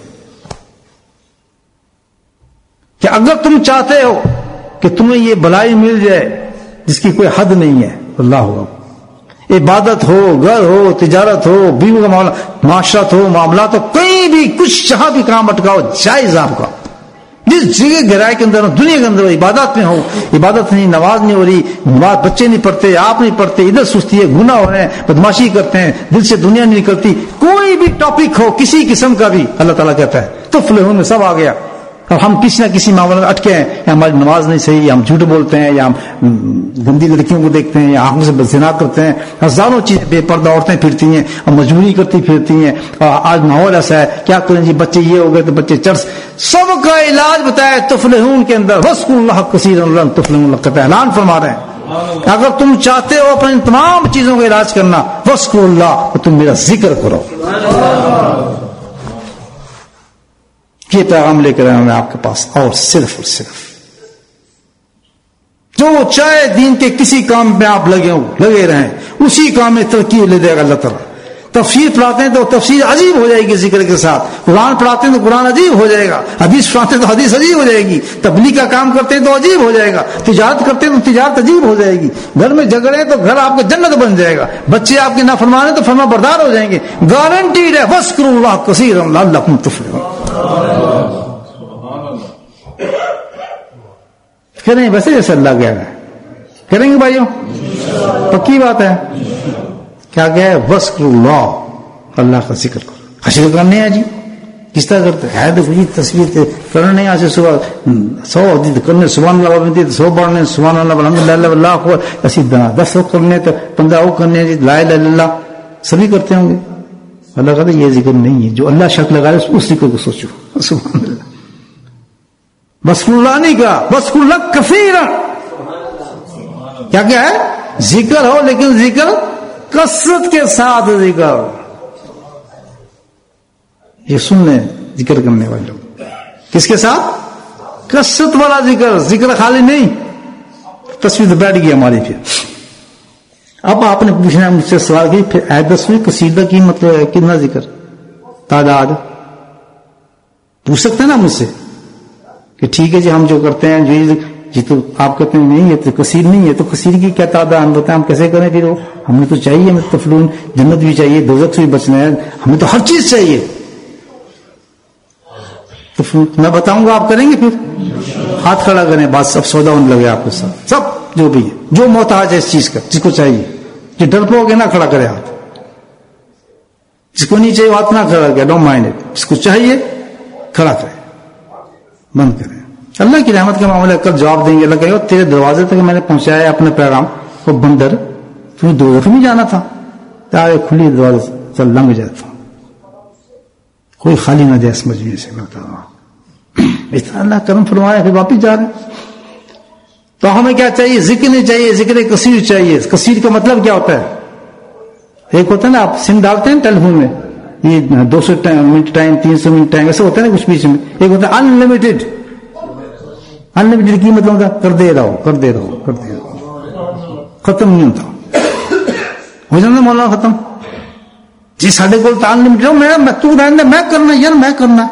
کہ اگر تم چاہتے ہو کہ تمہیں یہ بھلائی مل جائے جس کی کوئی حد نہیں ہے، اللہ ہو، عبادت ہو، گھر ہو، تجارت ہو، بیوی کا معاملہ، معاشرت ہو، معاملات ہو، کہیں بھی کچھ جہاں بھی کام اٹکاؤ جائز آپ کا، جس جگہ گہرائی کے اندر دنیا کے اندر عبادت میں ہو، عبادت نہیں، نماز نہیں ہو رہی، نماز بچے نہیں پڑھتے، آپ نہیں پڑھتے، ادھر سستی ہے، گناہ ہو رہے ہیں، بدماشی کرتے ہیں، دل سے دنیا نہیں نکلتی، کوئی بھی ٹاپک ہو کسی قسم کا بھی، اللہ تعالیٰ کہتا ہے تفلحون میں سب آ گیا۔ اور ہم کسی نہ کسی معاملے میں اٹکے ہیں، یا ہماری نماز نہیں صحیح، یا ہم جھوٹ بولتے ہیں، یا ہم گندی لڑکیوں کو دیکھتے ہیں، یا آنکھوں سے زنا کرتے ہیں، ہزاروں چیزیں، بے پردہ عورتیں پھرتی ہیں اور مجبوری کرتی پھرتی ہیں، اور آج ماحول ایسا ہے، کیا کریں جی، بچے یہ ہو گئے تو بچے چرس، سب کا علاج بتایا تفلحون کے اندر، وَاذْكُرُوا اللَّهَ كَثِيرًا لَعَلَّكُمْ تُفْلِحُونَ، کہتا ہے، اعلان فرما رہے ہیں اگر تم چاہتے ہو اپنے تمام چیزوں کا علاج کرنا، وَاذْكُرُوا اللَّهَ، تو تم میرا ذکر کرو۔ یہ پیغام لے کر آیا میں آپ کے پاس، اور صرف اور صرف جو چاہے دین کے کسی کام میں آپ لگے ہوں، لگے رہیں، اسی کام میں ترقی لے دے گا اللہ تعالیٰ۔ تفسیر پڑھاتے ہیں تو تفسیر عجیب ہو جائے گی ذکر کے ساتھ، قرآن پڑھاتے ہیں تو قرآن عجیب ہو جائے گا، حدیث پڑھاتے ہیں تو حدیث عجیب ہو جائے گی، تبلیغ کا کام کرتے ہیں تو عجیب ہو جائے گا، تجارت کرتے ہیں تو تجارت عجیب ہو جائے گی، گھر میں جھگڑے ہیں تو گھر آپ کا جنت بن جائے گا، بچے آپ کے نافرمان ہیں تو فرما بردار ہو جائیں گے، گارنٹیڈ ہے۔ وَاذْكُرُوا اللَّهَ كَثِيرًا لَعَلَّكُمْ تُفْلِحُونَ، کریں ویسے جیسے اللہ کہہ رہا ہے، کریں گے بھائیوں، پکی بات ہے۔ کیا کہا ہے؟ وَاذْكُرُوا اللَّهَ، اللہ کا ذکر کرو۔ حشر کرنے ہیں جی، کس طرح کرتے ہے تو وہی تصویر کرنا نہیں، آج سے صبح سو کرنے سبحان اللہ بنتی تو سو پڑھنے، سبحان اللہ الحمد للہ اللہ اکبر، ایسی دس کرنے تو پندرہ وہ کرنے جی، لا الہ الا اللہ سبھی کرتے ہوں گے، اللہ کہتا ہے یہ ذکر نہیں ہے، جو اللہ شرط لگا رہے اس ذکر کو سوچو. سبحان اللہ. وذکر اللہ نہیں کہا، وذکر اللہ کثیرا. کیا کیا ہے؟ ذکر ہو لیکن ذکر کثرت کے ساتھ ذکر. یہ سن لیں ذکر کرنے والے لوگ کس کے ساتھ؟ کثرت والا ذکر. ذکر خالی نہیں. تصویر تو بیٹھ گئی ہماری. پھر اب آپ نے پوچھنا ہے مجھ سے سوال کی پھر اے دسویں قصیدہ کی مطلب ہے کتنا ذکر تعداد پوچھ سکتے ہیں نا مجھ سے کہ ٹھیک ہے جی ہم جو کرتے ہیں جو جی تو آپ کہتے ہیں نہیں ہے تو کثیر نہیں ہے تو کثیر کی کیا تعداد ہم بتائیں ہم کیسے کریں پھر وہ ہمیں تو چاہیے ہمیں تفلون جنت بھی چاہیے دوزخ سے بھی بچنا ہے ہمیں تو ہر چیز چاہیے. تو میں بتاؤں گا آپ کریں گے پھر ہاتھ کھڑا کریں بات سب سودا ہونے لگے آپ کے ساتھ سب جو بھی ہے جو محتاج ہے اس چیز کا جس کو چاہیے جو ڈر پو گے نہ کھڑا کرے ہاتھ جس کو نہیں چاہیے ہاتھ نہ کھڑا کرے ڈونٹ مائنڈ اٹ جس کو چاہیے کھڑا کرے بند کریں. اللہ کی رحمت کے معاملے کل جواب دیں گے. اللہ کہے گا تیرے دروازے تک میں نے پہنچایا اپنے پیغام کو بندر تمہیں دو دفعہ نہیں جانا تھا آگے کھلی دروازے سے چل لنگ جاتا ہوں کوئی خالی نہ جائے اس مجموعے سے میں بتا رہا ہوں. اتنا اللہ کرم فرمایا پھر واپس جا رہے ہیں. تو ہمیں کیا چاہیے؟ ذکر نہیں چاہیے ذکر کثیر چاہیے. کثیر کا مطلب کیا ہوتا ہے؟ ایک ہوتا ہے نا آپ سم ڈالتے ہیں ٹیلی فون میں یہ دو سو منٹ ٹائم تین سو منٹ ٹائم ایسا ہوتا ہے نا کچھ بیچ میں. ایک ہوتا ہے ان لمیٹڈ. ان لمیٹڈ کی مطلب ہوتا ہے کر دے رہو کر دے رہو کر دے رہو ختم نہیں ہوتا. ہو جانا مولانا ختم جی ساڈے کو ان لمیٹڈ ہو میں تو رہنے میں کرنا یار میں کرنا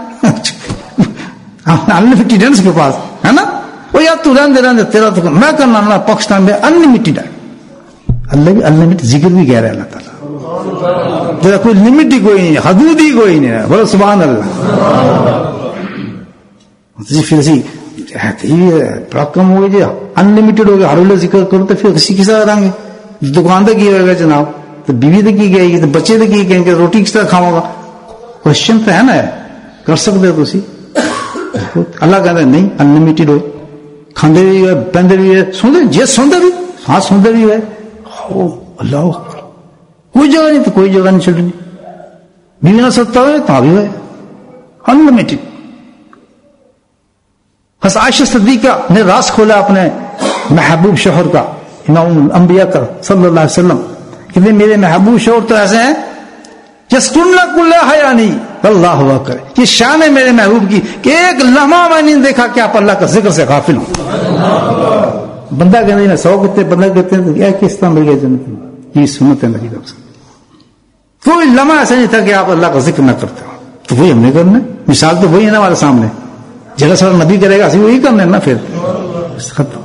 ان لمیٹڈ ہے اس کے پاس ہے نا وہ یار تو رہنے رہنے تیرا تو میں کرنا نا. پاکستان میں ان لمیٹڈ ہے. اللہ بھی ان لمیٹڈ ذکر بھی کہہ رہے اللہ تعالیٰ جیسا کوئی لمٹ ہی کوئی نہیں حدود ہی کوئی نہیں ہے. بولو سبحان اللہ. جی پھر اسی بڑا کم ہو گیا جی ان لمیٹڈ ہو گیا ہر ویلے ذکر کرو تو پھر کسی کے ساتھ رہیں گے دکاندار کی ہوئے گا جناب تو بیوی تو کی گئے گی تو بچے تو کی کہیں گے روٹی کس طرح کھاؤں گا. کوشچن تو ہے نا کر سکتے ہو تھی. اللہ کہتا ہے نہیں ان لمیٹڈ ہو کھاندے بھی ہے پہنتے بھی ہے سوندے جی سوندے بھی ہاں سوندے بھی ہے. اللہ کوئی جگہ نہیں تو کوئی جگہ نہیں چھوڑنی. بیوی نہ سکتا ہو تو بھی ہے ان لمیٹڈ. بس عائشہ صدیقہ نے راز کھولا اپنے محبوب شوہر کا امام الانبیاء کا صلی اللہ علیہ وسلم کہ میرے محبوب شوہر تو ایسے ہیں یسکن کل حیانی اللہ اکبر. یہ شان ہے میرے محبوب کی کہ ایک لمحہ میں نہیں دیکھا کہ آپ اللہ کا ذکر سے غافل ہوں. بندہ کہتے ہیں سو کہتے بندہ کہتے ہیں کیا کس طرح مل گیا جنت میں. یہ سنت ہے نبی کا کوئی لمحہ ایسا نہیں تھا کہ آپ اللہ کا ذکر نہ کرتے ہو. تو وہی ہم نے کرنا مثال تو وہی ہے نا ہمارے سامنے جگہ سر نبی کرے گا اسی وہی کرنا ہے نا. پھر ختم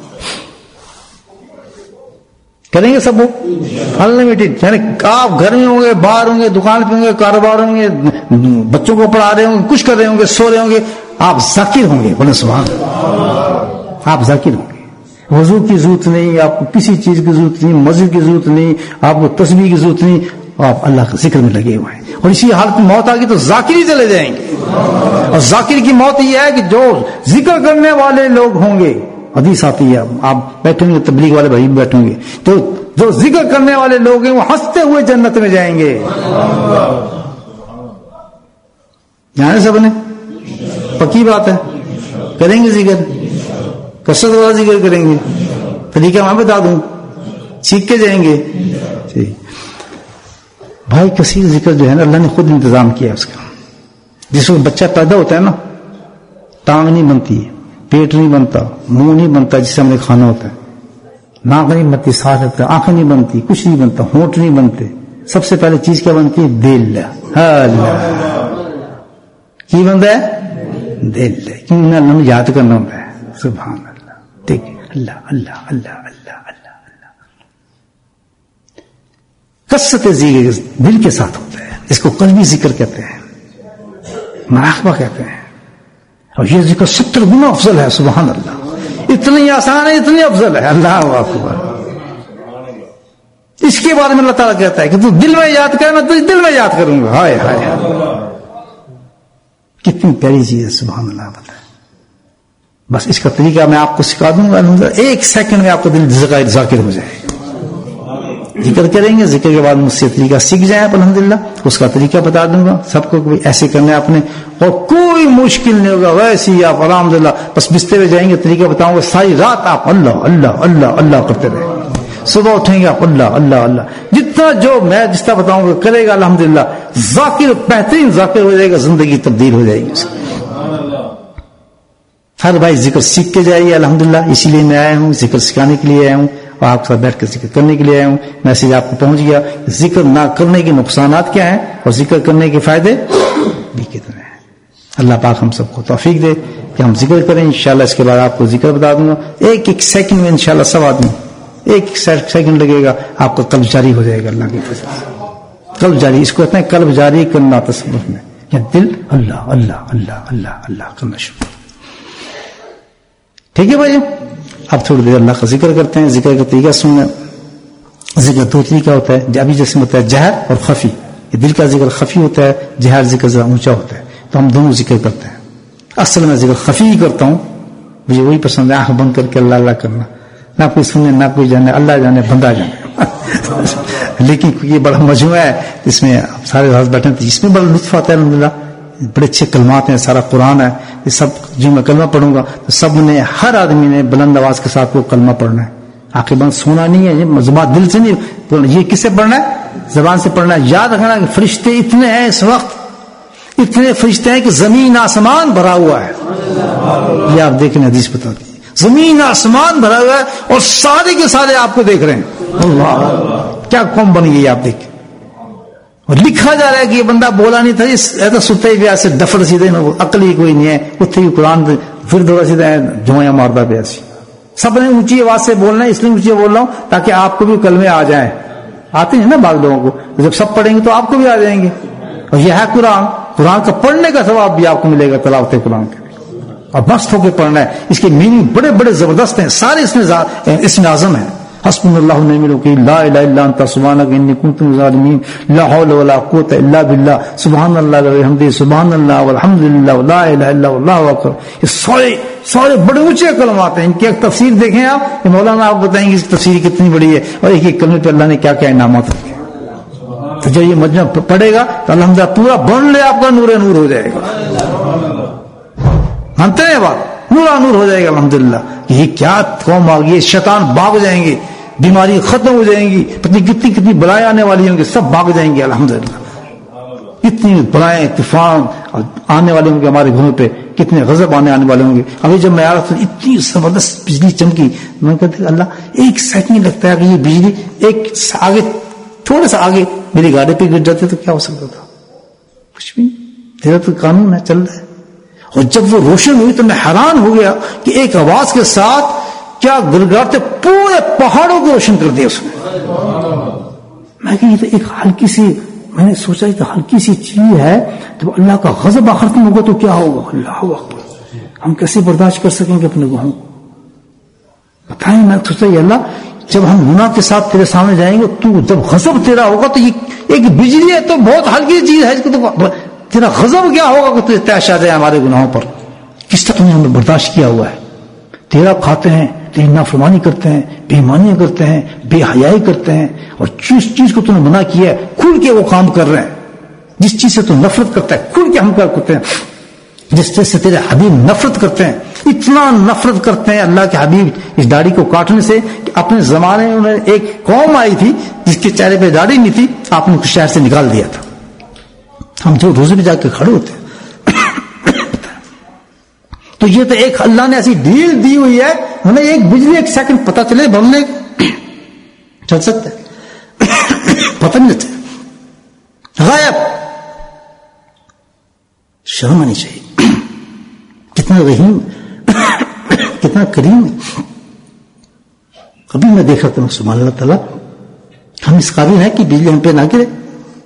کریں گے سب وہ انلمیٹڈ. یعنی آپ گھر میں ہوں گے باہر ہوں گے دکان پہ ہوں گے کاروبار ہوں گے بچوں کو پڑھا رہے ہوں گے کچھ کر رہے ہوں گے سو رہے ہوں گے آپ ذاکر ہوں گے. بولے سبحان اللہ. آپ ذاکر ہوں گے. وضو کی ضرورت نہیں آپ کو کسی چیز کی ضرورت نہیں مسجد کی ضرورت نہیں آپ کو تسبیح کی ضرورت نہیں آپ اللہ کے ذکر میں لگے ہوئے ہیں. اور اسی حالت میں موت آ گئی تو ذاکر ہی چلے جائیں گے. اور ذاکر کی موت یہ ہے کہ جو ذکر کرنے والے لوگ ہوں گے حدیث آتی ہے آپ بیٹھیں گے تبلیغ والے بھائی بیٹھیں گے تو جو ذکر کرنے والے لوگ ہیں وہ ہنستے ہوئے جنت میں جائیں گے. جانے سب نے پکی بات ہے کریں گے ذکر کثرت والا ذکر کریں گے. طریقہ میں بتا دوں سیکھ کے جائیں گے. بھائی کثیر ذکر جو ہے نا اللہ نے خود انتظام کیا اس کا. جس وقت بچہ پیدا ہوتا ہے نا ٹانگ نہیں بنتی پیٹ نہیں بنتا منہ نہیں بنتا جسے ہم نے کھانا ہوتا ہے ناک نہیں بنتی سانس رکھتا آنکھ نہیں بنتی کچھ نہیں بنتا ہونٹ نہیں بنتے. سب سے پہلے چیز کیا بنتی ہے دل. کی بنتا ہے دل کیوں اللہ نے یاد کرنا ہوتا ہے. سبحان اللہ. ٹھیک ہے اللہ اللہ اللہ اللہ اللہ اللہ کثرت ذکر دل کے ساتھ ہوتا ہے. اس کو قلبی ذکر کہتے ہیں مراقبہ کہتے ہیں. اور یہ ذکر ستر گنا افضل ہے. سبحان اللہ. اتنی آسان ہے اتنی افضل ہے. اللہ اکبر. اس کے بارے میں اللہ تعالیٰ کہتا ہے کہ تو دل میں یاد کر میں تو دل میں یاد کروں گا. ہائے ہائے کتنی پیاری چیز ہے. سبحان اللہ. بتائیں بس اس کا طریقہ میں آپ کو سکھا دوں گا ایک سیکنڈ میں آپ کو دل ذکر ہو جائے. ذکر کریں گے, ذکر کے بعد مجھ سے طریقہ سیکھ جائیں آپ الحمدللہ, اس کا طریقہ بتا دوں گا سب کو, ایسے کرنا ہے آپ نے, اور کوئی مشکل نہیں ہوگا, ویسے ہی آپ الحمدللہ بس بستر پہ جائیں گے, طریقہ بتاؤں گا, ساری رات آپ اللہ اللہ اللہ اللہ کرتے رہیں, صبح اٹھیں گے آپ اللہ اللہ اللہ, جتنا جو میں جس طرح بتاؤں گا کرے گا الحمدللہ, ذاکر بہترین ذاکر ہو جائے گا, زندگی تبدیل ہو جائے گی اس کی. ہر بھائی ذکر سیکھ کے جائیے الحمدللہ, اسی لیے میں آیا ہوں, ذکر سکھانے کے لیے آیا ہوں, اور آپ کے ساتھ بیٹھ کر ذکر کرنے کے لیے آیا ہوں. میسج آپ کو پہنچ گیا, ذکر نہ کرنے کے نقصانات کیا ہیں اور ذکر کرنے کے فائدے بھی کتنے ہیں. اللہ پاک ہم سب کو توفیق دے کہ ہم ذکر کریں. انشاءاللہ اس کے بعد آپ کو ذکر بتا دوں گا, ایک ایک سیکنڈ میں انشاءاللہ سب آدمی, ایک ایک سیکنڈ لگے گا, آپ کا قلب جاری ہو جائے گا اللہ کی فضل سے. قلب جاری, اس کو کہتے ہیں قلب جاری کرنا تصوف میں, یا دل اللہ اللہ اللہ اللہ اللہ کرنا شروع. ٹھیک ہے بھائی, اب تھوڑی دیر اللہ کا ذکر کرتے ہیں. ذکر کا طریقہ سننا, ذکر دو طریقہ ہوتا ہے, ابھی جیسے ہوتا ہے جہر اور خفی. یہ دل کا ذکر خفی ہوتا ہے, جہر ذکر ذرا اونچا ہوتا ہے, تو ہم دونوں ذکر کرتے ہیں. اصل میں ذکر خفی ہی کرتا ہوں, مجھے وہی پسند ہے, آنکھ بند کر کے اللہ اللہ کرنا, نہ کوئی سننے نہ کوئی جانے, اللہ جانے بندہ جانے. لیکن یہ بڑا مجموعہ ہے, اس میں سارے ساتھ بیٹھے ہیں, اس میں بڑا لطف آتا ہے الحمدللہ. بڑے اچھے کلمات ہیں, سارا قرآن ہے, یہ سب جو میں کلمہ پڑھوں گا تو سب نے, ہر آدمی نے بلند آواز کے ساتھ وہ کلمہ پڑھنا ہے. آنکھیں بند سونا نہیں ہے, یہ زبان دل سے نہیں, یہ کس سے پڑھنا ہے؟ زبان سے پڑھنا ہے. یاد رکھنا کہ فرشتے اتنے ہیں اس وقت, اتنے فرشتے ہیں کہ زمین آسمان بھرا ہوا ہے. یہ آپ دیکھیں, حدیث بتاتی ہے, زمین آسمان بھرا ہوا ہے اور سارے کے سارے آپ کو دیکھ رہے ہیں. اللہ, کیا قوم بن گئی آپ دیکھیں. اور لکھا جا رہا ہے کہ یہ بندہ بولا نہیں تھا, ایسا ستے ہی سے ڈفر سیدھے نا, عقل ہی کوئی نہیں ہے, اتنے ہی قرآن پھر دوڑا سیدھا ہے, جویاں مارتا پہ ایسی. سب نے اونچی آواز سے بولنا ہے, اس لیے اونچی بول رہا ہوں تاکہ آپ کو بھی کلمے آ جائیں. آتے ہیں نا بعض لوگوں کو, جب سب پڑھیں گے تو آپ کو بھی آ جائیں گے. اور یہ ہے قرآن, قرآن کا پڑھنے کا ثواب بھی آپ کو ملے گا, تلاوت قرآن کے, اور مست ہو کے پڑھنا ہے. اس کے میننگ بڑے بڑے زبردست ہیں, سارے اس میں اس میں اعظم ہے. حسبنا اللہ ونعم الوکیل, لا الہ الا انت سبحانک انی کنت من الظالمین, لا حول ولا قوت الا باللہ, سبحان اللہ وبحمدہ, سبحان اللہ والحمد للہ, لا الہ الا اللہ اکبر. یہ سارے سارے بڑے اونچے کلمات ہیں. ان کی ایک تفسیر دیکھیں آپ, مولانا آپ بتائیں گے اس کی تفسیر کتنی بڑی ہے, اور ایک ایک کلمے پہ اللہ نے کیا کیا انعامات رکھے. تو جب یہ مجمع پڑھے گا تو الحمدللہ پورا بن لے آپ کا نور نور ہو جائے گا. مانتے ہیں بات, نورا نور ہو جائے گا الحمدللہ. یہ کیا قوم آ گئی, شیطان بھاگ جائیں گے, بیماری ختم ہو جائیں گی, پتنی کتنی کتنی بلائیں آنے والی ہوں گی, سب بھاگ جائیں گے الحمدللہ. اتنی بلائیں, طوفان آنے والے ہوں گے ہمارے گھروں پہ, کتنے غضب آنے آنے والے ہوں گے. ابھی جب میں آ رہا تھا اتنی زبردست بجلی چمکی, میں کہتے اللہ ایک سیکنڈ لگتا ہے کہ یہ بجلی ایک آگے, تھوڑا سا آگے میری گاڑی پہ گر جاتے تو کیا ہو سکتا تھا, کچھ بھی. تیرا تو قانون ہے, چل رہا ہے. اور جب وہ روشن ہوئی تو میں حیران ہو گیا کہ ایک آواز کے ساتھ کیا گرگراتے پورے پہاڑوں کو روشن کر دیا اس نے. میں کہ یہ تو ایک ہلکی سی, میں نے سوچا یہ تو ہلکی سی چیز ہے, جب اللہ کا غضب آخرت میں ہوگا تو کیا ہوگا. اللہ اکبر, ہم کیسے برداشت کر سکیں گے اپنے گناہوں کو, بتائیں. میں سوچا یہ اللہ, جب ہم گناہ کے ساتھ تیرے سامنے جائیں گے, تو جب غضب تیرا ہوگا تو یہ ایک بجلی ہے تو بہت ہلکی چیز ہے, اس کو تو تیرا غضب کیا ہوگا کہ تو تیش آ جائے ہمارے گناہوں پر. کس طرح تم نے ہمیں برداشت کیا ہوا ہے. تیرا کھاتے ہیں لیکن نافرمانی کرتے ہیں, بے ایمانیاں کرتے ہیں, بے حیائی کرتے ہیں, اور جس چیز کو تم نے منع کیا ہے کھل کے وہ کام کر رہے ہیں. جس چیز سے تم نفرت کرتا ہے کھل کے ہم کیا کرتے ہیں. جس چیز سے تیرے حبیب نفرت کرتے ہیں, اتنا نفرت کرتے ہیں اللہ کے حبیب اس داڑھی کو کاٹنے سے کہ اپنے زمانے میں ایک قوم آئی تھی جس کے چہرے پہ داڑھی نہیں تھی, آپ نے شہر سے نکال دیا تھا. ہم جو روزے پہ جا کے کھڑے ہوتے ہیں. تو یہ تو ایک اللہ نے ایسی ڈیل دی ہوئی ہے, ہمیں ایک بجلی ایک سیکنڈ پتہ چلے بمنے چل سکتا ہے, پتہ نہیں چلتا, غائب. شرم آنی چاہیے. کتنا رحیم, کتنا کریم. کبھی میں دیکھ رہا ہوں سبحان اللہ تعالیٰ, ہم اس قابل ہیں کہ بجلی ہم پہ نہ گرے.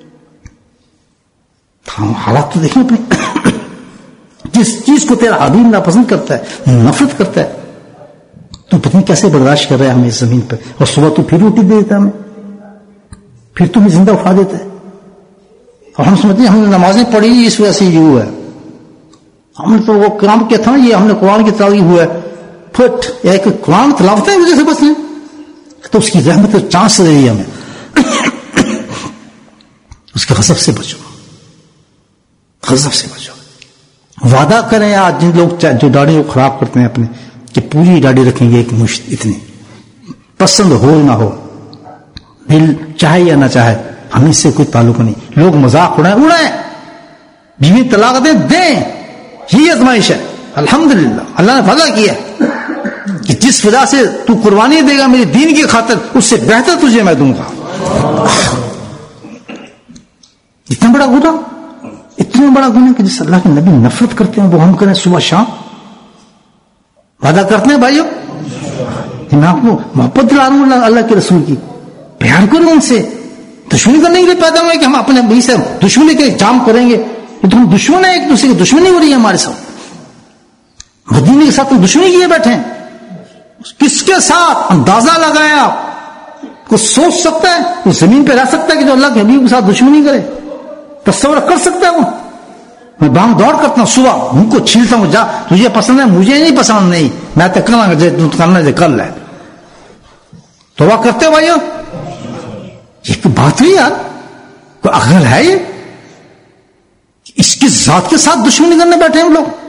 ہم حالات تو دیکھیں اپنے. جس چیز کو تیرا حبیب ناپسند کرتا ہے, نفرت کرتا ہے, تو پتہ نہیں کیسے برداشت کر رہا ہے ہمیں اس زمین پہ. اور صبح تو پھر روٹی دے دیتا ہمیں, پھر تمہیں زندہ اٹھا دیتا ہے. اور ہم سمجھتے ہیں ہم نے نمازیں پڑھی اس وجہ سے یہ ہوا ہے. ہم نے تو وہ کام کیا تھا, یہ ہم نے قرآن کی تلاوت ہوا ہے, پھٹ ایک قرآن تلاوت ہے وجہ سے بس نہیں, تو اس کی رحمت چانس دے رہی ہے ہمیں. اس کے غضب سے بچو، غضب سے بچو. وعدہ کریں آج جن لوگ جو داڑھی کو خراب کرتے ہیں اپنے، کہ پوری داڑھی رکھیں گے ایک مشت اتنی، پسند ہو نہ ہو، دل چاہے یا نہ چاہے، ہمیں سے کوئی تعلق نہیں. لوگ مذاق اڑائیں اڑائیں، بیوی طلاق دیں دیں، یہ ازمائش ہے. الحمدللہ اللہ نے فضل کیا کہ جس وجہ سے تو قربانی دے گا میرے دین کی خاطر، اس سے بہتر تجھے میں دوں گا. اتنا بڑا گناہ، اتنا بڑا گناہ کہ جس اللہ کے نبی نفرت کرتے ہیں وہ ہم کریں صبح شام. وعدہ کرتے ہیں بھائیو کہ میں آپ کو محبت دلا رہا ہوں اللہ کے رسول کی، پیار کروں ان سے. دشمنی کرنے کے لیے پیدا ہوئے کہ ہم اپنے بھائی سے دشمنی کے جام کریں گے. یہ تو ہم دشمن ہیں، ایک دوسرے کی دشمنی ہو رہی ہے ہمارے ساتھ. مدینے کے ساتھ ہم دشمنی کیے بیٹھے ہیں. کس کے ساتھ اندازہ لگائیں آپ، کوئی سوچ سکتا ہے، کوئی زمین پہ رہ سکتا ہے کہ جو اللہ کے حبیب کے ساتھ دشمنی کرے؟ تصور کر سکتا ہے وہ؟ میں بھاگ دوڑ کرتا ہوں صبح، ان کو چھیلتا ہوں، جا تجھے پسند ہے مجھے نہیں پسند، نہیں میں تو کرنا کرنا جو کر لے. توبہ کرتے ہو بھائیو؟ یہ کوئی بات نہیں یار، کوئی عقل ہے یہ؟ اس کی ذات کے ساتھ دشمنی کرنے بیٹھے ہیں لوگ.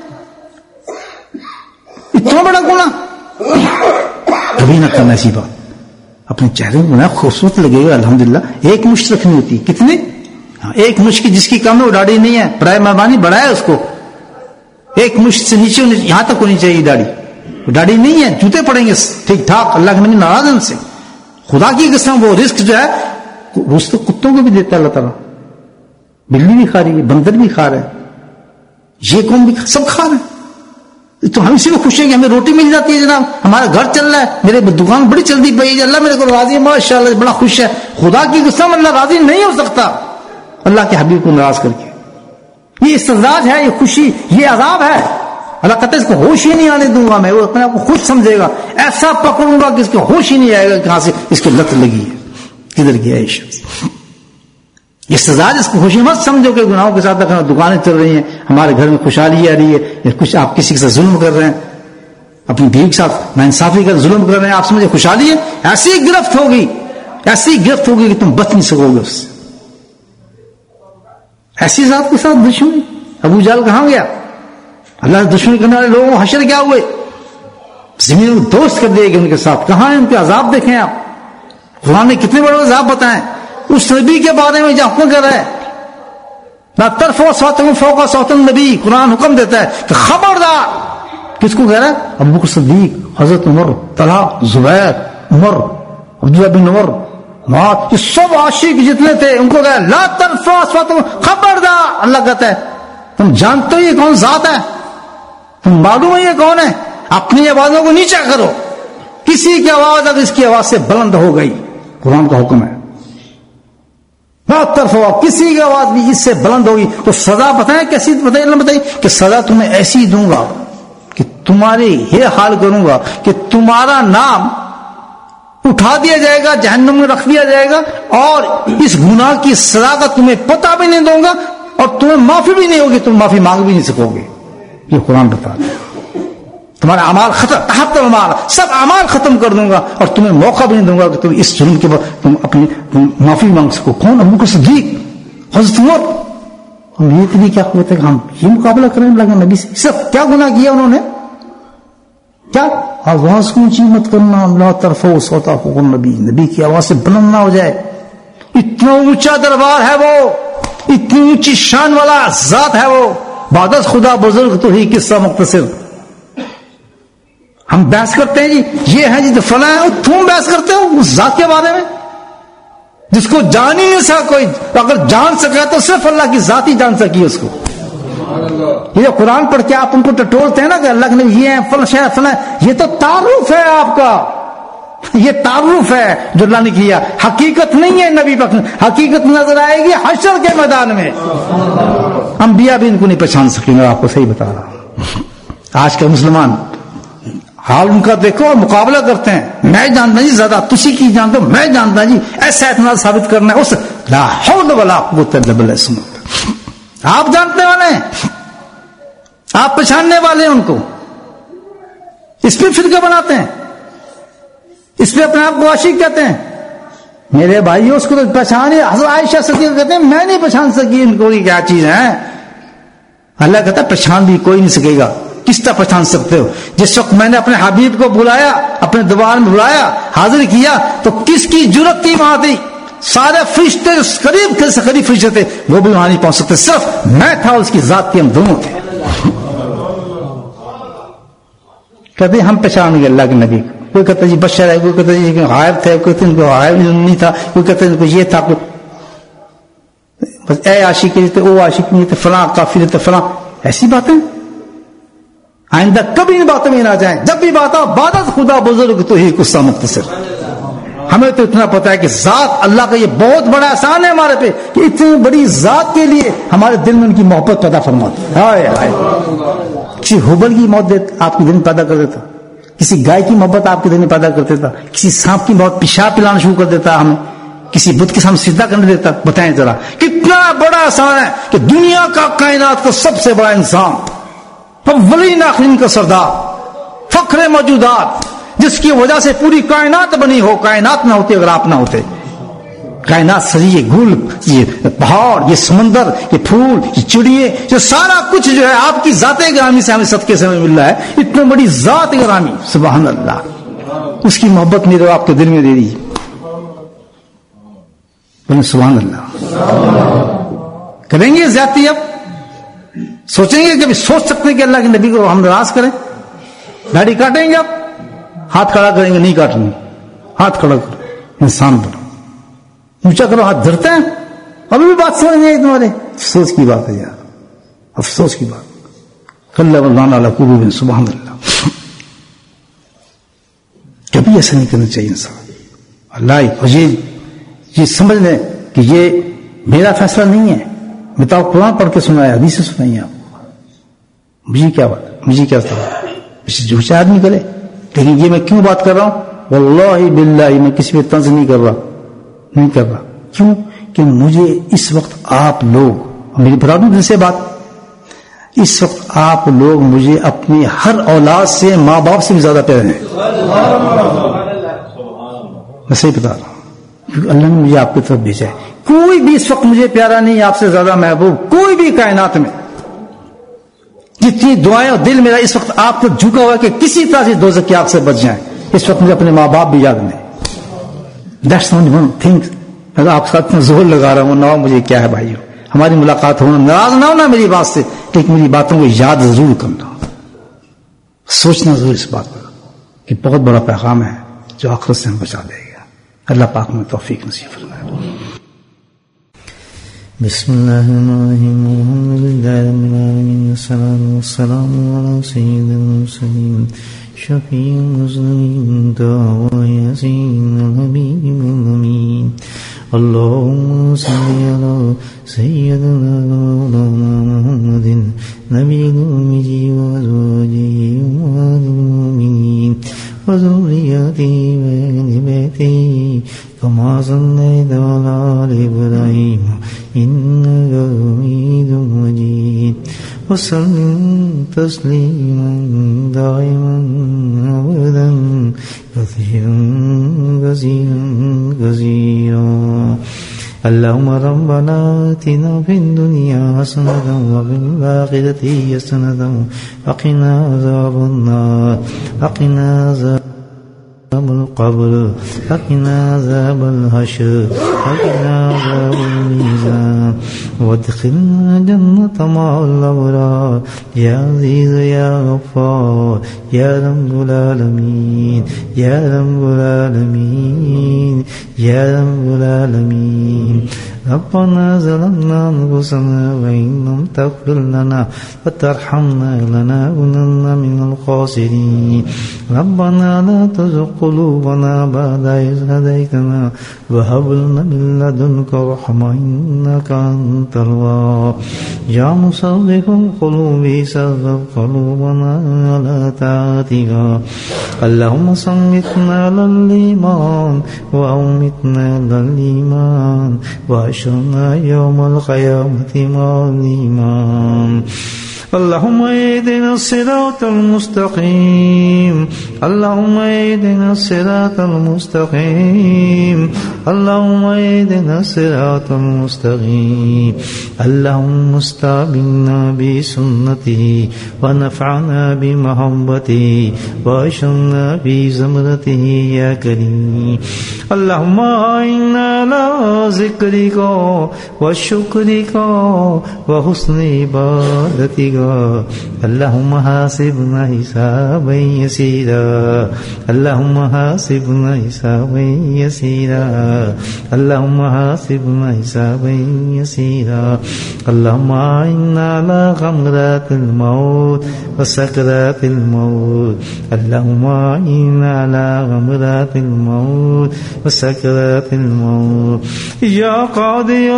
اتنا بڑا گناہ کبھی نہ کرنا ایسی بات. اپنے چہرے میں بنایا خوبصورت لگے گا الحمدللہ. ایک مشت رکھنی ہوتی، کتنی؟ ایک مشت کی جس کی کم ہے وہ داڑھی نہیں ہے، برائے مہربانی بڑھائے اس کو. ایک مشت سے نیچے یہاں تک ہونی چاہیے داڑھی. داڑھی نہیں ہے، جوتے پڑیں گے ٹھیک ٹھاک. اللہ کے نبی ناراض ان سے. خدا کی قسم وہ رزق جو ہے رزق کتوں کو بھی دیتا ہے اللہ تعالیٰ. بلی بھی کھا رہی ہے، بندر بھی کھا رہا ہے، یہ قوم بھی سب کھا رہے ہیں. تو ہم اسی کو خوش ہیں کہ ہمیں روٹی مل جاتی ہے جناب، ہمارا گھر چل رہا ہے، میرے دکان بڑی چلتی پئی ہے، اللہ میرے کو راضی ہے، ماشاء اللہ بڑا خوش ہے. خدا کی قسم اللہ راضی نہیں ہو سکتا اللہ کے حبیب کو ناراض کر کے. یہ استدراج ہے، یہ خوشی، یہ عذاب ہے. اللہ کہتا ہے اس کو ہوش ہی نہیں آنے دوں گا میں. وہ اپنے آپ کو خود سمجھے گا، ایسا پکڑوں گا کہ اس کو ہوش ہی نہیں آئے گا کہاں سے اس کو لت لگی ہے، کدھر گیا ہے شخص. یہ سزا، اس کو خوشی مت سمجھو کہ گناہوں کے ساتھ دکانیں چل رہی ہیں، ہمارے گھر میں خوشحالی آ رہی ہے، یا کچھ آپ کسی کے ساتھ ظلم کر رہے ہیں، اپنی بیوی کے ساتھ ناانصافی کر ظلم کر رہے ہیں، آپ سمجھے خوشحالی ہے؟ ایسی گرفت ہوگی، ایسی گرفت ہوگی کہ تم بچ نہیں سکو گے اس سے. ایسی ذات کے ساتھ دشمنی. ابو جہل کہاں گیا؟ اللہ سے دشمنی کرنے والے لوگوں کو حشر کیا ہوئے؟ زمین کو دوست کر دے گی ان کے ساتھ. کہاں ہیں ان کے عذاب؟ دیکھیں آپ، قرآن نے کتنے بڑے عذاب بتائیں. اس نبی کے بارے میں جہاں حکم کر رہا ہے لا ترفعوا اصواتکم فوق صوت النبی، قرآن حکم دیتا ہے کہ خبردار. کس کو کہہ رہا ہے؟ ابو بکر صدیق، حضرت عمر، طلحہ، زبیر، عمر، عبداللہ بن عمر، معاذ، یہ سب عاشق جتنے تھے ان کو کہا لا ترفعوا اصواتکم، خبردار. اللہ کہتا ہے تم جانتے ہو یہ کون ذات ہے؟ تم معلوم ہے یہ کون ہے؟ اپنی آوازوں کو نیچا کرو. کسی کی آواز اگر اس کی آواز سے بلند ہو گئی، قرآن کا حکم ہے بہت طرف ہوا، کسی کی آواز بھی اس سے بلند ہوگی تو سزا بتائیں کیسی بتائیے؟ اللہ بتائیے کہ سزا تمہیں ایسی دوں گا کہ تمہارے یہ حال کروں گا کہ تمہارا نام اٹھا دیا جائے گا، جہنم میں رکھ دیا جائے گا، اور اس گناہ کی سزا کا تمہیں پتہ بھی نہیں دوں گا، اور تمہیں معافی بھی نہیں ہوگی، تم معافی مانگ بھی نہیں سکو گے. یہ قرآن بتا رہا ہے. تمہارا اعمال ختم، تحت اعمال، سب اعمال ختم کر دوں گا، اور تمہیں موقع بھی نہیں دوں گا کہ تم اس ظلم کے بعد تم اپنی معافی مانگ سکو. کون؟ ابو بکر صدیق، حضرت عمر. ہم یہ اتنی کیا قوت ہے کہ ہم یہ مقابلہ کریں لگا نبی سے؟ صرف کیا گناہ کیا انہوں نے؟ کیا؟ آواز کو اونچی مت کرنا، لا ترفعوا صوتکم فوق النبی، نبی کی آواز سے بلند نہ ہو جائے. اتنا اونچا دربار ہے وہ، اتنی اونچی شان والا ذات ہے وہ. بعد خدا بزرگ تو ہی قصہ مختصر. ہم بحث کرتے ہیں جی یہ ہے جی تو فلاں ہے، تم بحث کرتے ہو اس ذات کے بارے میں جس کو جان ہی نہیں سکا کوئی. اگر جان سکا تو صرف اللہ کی ذات ہی جان سکی اس کو. یہ جو قرآن پڑھ کے آپ ان کو ٹٹولتے ہیں نا کہ اللہ نے یہ ہے فلاں شے فلاں، یہ تو تعارف ہے آپ کا، یہ تعارف ہے جو اللہ نے کیا، حقیقت نہیں ہے. نبی پاک حقیقت نظر آئے گی حشر کے میدان میں. انبیاء بھی ان کو نہیں پہچان سکیں گے. آپ کو صحیح بتا رہا ہوں. آج کے مسلمان حال ان کا دیکھو اور مقابلہ کرتے ہیں. میں جانتا جی زیادہ، تسی کی جانتا ہوں، میں جانتا جی ایسا اعتماد ثابت کرنا ہے اس لا حول ولا قوت الا باللہ. آپ جانتے والے ہیں، آپ پہچاننے والے ہیں ان کو. اس پہ فرقہ بناتے ہیں، اس پہ اپنے آپ کو عاشق کہتے ہیں. میرے بھائیو اس کو تو پہچانے. حضرت عائشہ صدیقہ کہتے ہیں میں نہیں پہچان سکی ان کو کیا چیز ہے. اللہ کہتا ہے پہچان بھی کوئی نہیں سکے گا. کس طرح پہچان سکتے ہو؟ جس وقت میں نے اپنے حبیب کو بلایا, اپنے دربار میں بلایا, حاضر کیا, تو کس کی جرت تھی وہاں تھی؟ سارے فرشتے قریب سے قریب فرشتے تھے, وہ بھی وہاں نہیں پہنچ سکتے. صرف میں تھا, اس کی ذات کی ہم دونوں تھے. کہتے ہم پہچان گئے اللہ کے نبی کو. کوئی کہتا جی بشر ہے, کوئی کہتا جی غائب تھے, کوئی کہتے کو غائب نہیں تھا, کوئی کہتے ان کو یہ تھا, بس اے عاشق تھے, وہ عاشق نہیں تھے, فلاں کافر تھے, فلاں. ایسی باتیں آئندہ کبھی ان باتوں میں نہ جائیں. جب بھی بات آؤ عبادت خدا بزرگ تو ہی قصہ مختصر. ہمیں تو اتنا پتا ہے کہ ذات اللہ کا یہ بہت بڑا احسان ہے ہمارے پہ کہ اتنی بڑی ذات کے لیے ہمارے دل میں ان کی محبت پیدا فرماتی. ہائے ہائے, کسی حبل کی محبت آپ کے دل میں پیدا کر دیتا, کسی گائے کی محبت آپ کے دل میں پیدا کر دیتا, کسی سانپ کی محبت پیشاب پلانا شروع کر دیتا ہمیں, کسی بت کے سامنے سجدہ کرنے دیتا. بتائیں ذرا کتنا بڑا احسان ہے کہ دنیا کا کائنات کا سب سے بڑا انسان, اولین آخرین کا سردار, فخر موجودات, جس کی وجہ سے پوری کائنات بنی ہو. کائنات نہ ہوتی اگر آپ نہ ہوتے. کائنات سری, یہ گل, یہ پہاڑ, یہ سمندر, یہ پھول, یہ چڑیے, یہ سارا کچھ جو ہے آپ کی ذات گرامی سے ہمیں صدقے سے ہمیں مل رہا ہے. اتنی بڑی ذات گرامی, سبحان اللہ, اس کی محبت میرے آپ کے دل میں دے دی. سبحان اللہ. کریں گے زیادتی؟ اب سوچیں گے کہ سوچ سکتے ہیں کہ اللہ کے نبی کو ہم ناراض کریں؟ داڑھی کاٹیں گے, اب ہاتھ کھڑا کریں گے, نہیں کاٹیں گے, ہاتھ کھڑا کرو, انسان بنو, اونچا کرو, ہاتھ دھرتے ہیں. ابھی بھی بات سمجھ نہیں آئی تمہارے؟ افسوس کی بات ہے یار, افسوس کی بات. کلا بلان اللہ قلوب, سبحان اللہ. کبھی ایسا نہیں کرنا چاہیے انسان. اللہ یہ یہ سمجھ لیں کہ یہ میرا فیصلہ نہیں ہے. میں تو قرآن پڑھ کے سنایا, حدیث سے سنائی آپ. مجھے کیا بات, مجھے کیا مجھے جھوٹا آدمی کرے. لیکن یہ میں کیوں بات کر رہا ہوں؟ واللہ باللہ میں کسی پہ طنز نہیں کر رہا, نہیں کر رہا. کیوں کہ مجھے اس وقت آپ لوگ, میری بتا دوں دل سے بات, اس وقت آپ لوگ مجھے اپنی ہر اولاد سے, ماں باپ سے بھی زیادہ پیارے ہیں. میں صحیح بتا رہا ہوں, کیونکہ اللہ نے مجھے آپ کی طرف بھیجا ہے. کوئی بھی اس وقت مجھے پیارا نہیں, آپ سے زیادہ محبوب کوئی بھی کائنات میں. جتنی دعائیں اور دل میرا اس وقت آپ تک جھکا ہوا ہے کہ کسی طرح سے دوزخ کی آگ سے بچ جائیں. اس وقت مجھے اپنے ماں باپ بھی یاد نہیں. That's only one thing. اگر آپ ساتھ میں زور لگا رہا ہوں نہ, مجھے کیا ہے بھائیو, ہماری ملاقات ہونا, ناراض نہ ہونا میری بات سے, لیکن میری باتوں کو یاد ضرور کرنا, سوچنا ضرور اس بات پر کہ بہت بڑا پیغام ہے جو آخرت سے ہم بچا دے گا. اللہ پاک میں توفیق نصیب فرمائے. بسم اللہ الرحمن الرحیم. الحمد للہ رب العالمین, والصلاة والسلام علی سید المرسلین, شفیع المذنبین, دعوی یاسین الحبیب الامین. اللهم صل على سيدنا مولانا محمد نبي الأمي وأزواجه أمهات المؤمنين وذريته وأهل بيته كما صليت على آل إبراهيم إنك حميد مجيد. وسلم تسليما دائما أبدا كثيرا كثيرا كثيرا. اللهم ربنا آتنا في الدنيا حسنة وفي الآخرة حسنة وقنا عذاب النار, وقنا عذاب القبر, وقنا عذاب الحشر, وقنا عذاب الميزان, وادخلنا جنة مع الأبرار يا عزيز يا غفار يا رب العالمين يا رب العالمين يا رب العالمين. ربنا ظلمنا أنفسنا وإن لم تغفر لنا وترحمنا لنكونن من الخاسرين. ربنا لا تزغ قلوبنا بعد إذ هديتنا وهب لنا من لدنك رحمة إنك أنت الوهاب. يا مصرف القلوب صرف قلوبنا على طاعتك. اللهم صمتنا على الإيمان وأمتنا على الإيمان وأحشرنا يوم القيامة مع الإيمان. اللهم اهدنا الصراط المستقيم اللهم اهدنا الصراط المستقيم اللهم اهدنا الصراط المستقيم اللهم استعملنا بسنته ونفعنا بمحبته واشرنا بزمرته يا كريم. اللهم إنا على ذكرك وشكرك وحسن عبادتك. اللهم حاسبنا حسابا يسيرا اللهم حاسبنا حسابا يسيرا اللهم حاسبنا حسابا يسيرا. اللهم إنا على غمرات الموت وسكرات الموت. اللهم إنا على غمرات الموت وسكرات الموت. يا قاضي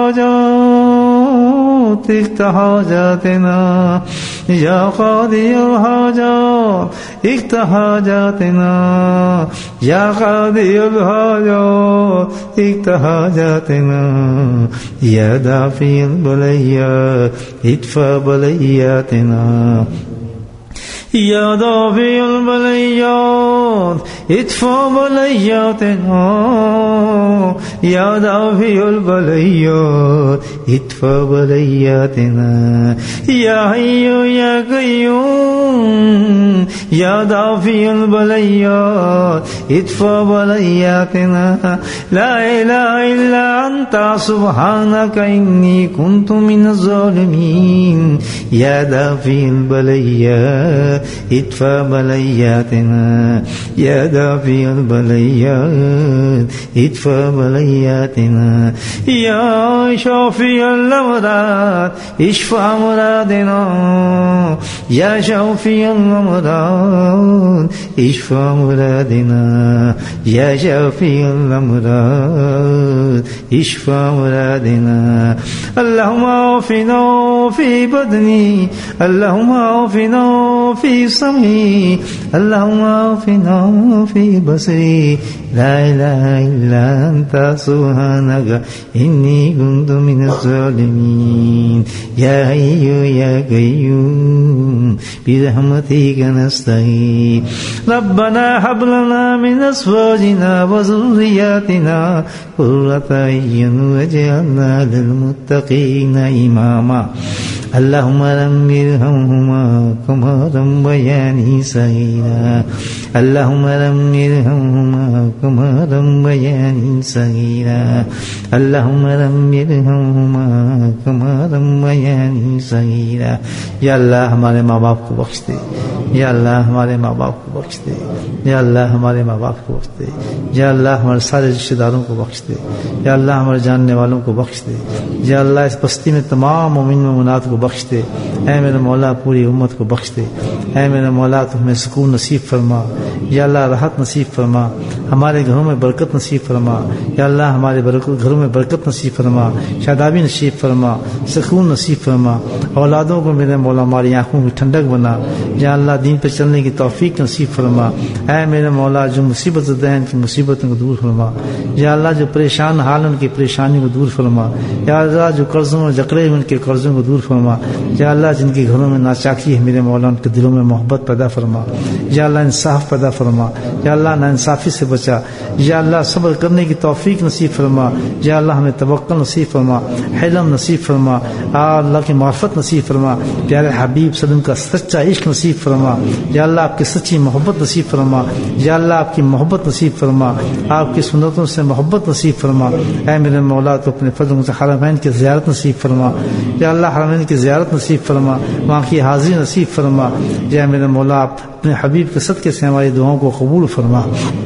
الحاجات اقض حاجاتنا يا قاضي الحاجات اقض حاجاتنا يا قاضي الحاجات اقض حاجاتنا يا دافع البليات ادفع بلياتنا يا دافع البليات ادفع بلياتنا يا دافع البليات ادفع بلياتنا يا حي يا قيوم يا دافع البليات ادفع بلياتنا. لا إله إلا أنت سبحانك إني كنت من الظالمين. يا دافع البليات ادفع بلياتنا يا دافع البليات ادفع بلياتنا. يا شافي الأمراض اشفع مرادنا يا شافي الأمراض اشفع مرادنا يا شافي الأمراض اشفع مرادنا. اللهم عافنا في بدني اللهم عافنا في سمعي اللهم عافنا في بصري. لا إله إلا أنت سبحانك إني كنت من الظالمين. يا حي يا قيوم برحمتك نستغيث. ربنا هب لنا من أزواجنا وذرياتنا قرة أعين واجعلنا للمتقين إماما. اللهم رب ارحمهما كما ربياني صغيرا اللهم رب ارحمهما كما ربياني صغيرا اللهم رب ارحمهما كما ربياني صغيرا. یا اللہ ہمارے ماں باپ کو بخش دے یا اللہ ہمارے ماں باپ کو بخش دے یا اللہ ہمارے ماں باپ کو بخش دے یا اللہ ہمارے سارے رشتہ داروں کو بخش دے یا اللہ ہمارے جاننے والوں کو بخش دے یا اللہ اس بستی میں تمام مومن مومنات کو بخش دے. اے میرے مولا پوری امت کو بخش دے. اے میرے مولا تو ہمیں سکون نصیب فرما یا اللہ راحت نصیب فرما. ہمارے گھروں میں برکت نصیب فرما یا اللہ ہمارے گھروں میں برکت نصیب فرما شادابی نصیب فرما سکون نصیب فرما. اولادوں کو میرے مولا ہماری آنکھوں کی ٹھنڈک بنا یا اللہ دین پہ چلنے کی توفیق نصیب فرما. اے میرے مولا جو مصیبت زدہ ہیں ان کی مصیبتوں کو دور فرما یا اللہ جو پریشان حال ان کی پریشانی کو دور فرما یا اللہ جو قرضوں میں جکڑے ان کے قرضوں کو دور فرما یا اللہ جن کے گھروں میں ناچاکی ہے میرے مولا ان کے دلوں میں محبت پیدا فرما یا اللہ انصاف پیدا فرما یا اللہ ناانصافی سے بچا یا اللہ صبر کرنے کی توفیق نصیب فرما یا اللہ ہمیں توکل نصیب فرما حلم نصیب فرما اللہ کی معرفت نصیب فرما پیارے حبیب صلی اللہ علیہ وسلم کا سچا عشق نصیب فرما یا اللہ آپ کی سچی محبت نصیب فرما یا اللہ آپ کی محبت نصیب فرما آپ کی سنتوں سے محبت نصیب فرما. اے میرے مولا تو اپنے فضل سے حرمین کی زیارت نصیب فرما یا اللہ حرمین کی زیارت نصیب فرما وہاں کی حاضری نصیب فرما یا میرے مولا آپ اپنے حبیب کے صدقے سے ہماری دعاؤں کو قبول فرما.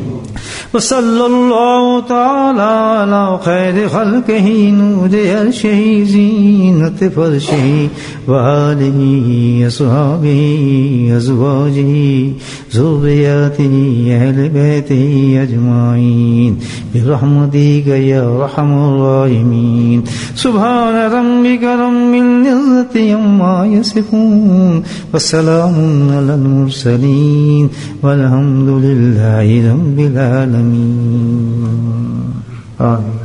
وصلی اللہ تعالی علی خیر خلقہ نور عرشہ زینت فرشہ وآلہ اصحابہ ازواجہ ذریاتہ اہل بیتہ اجمعین برحمتک یا ارحم الراحمین. سبحان ربک رب العزة عما یصفون وسلام علی المرسلین والحمد للہ رب العالمین. آمین.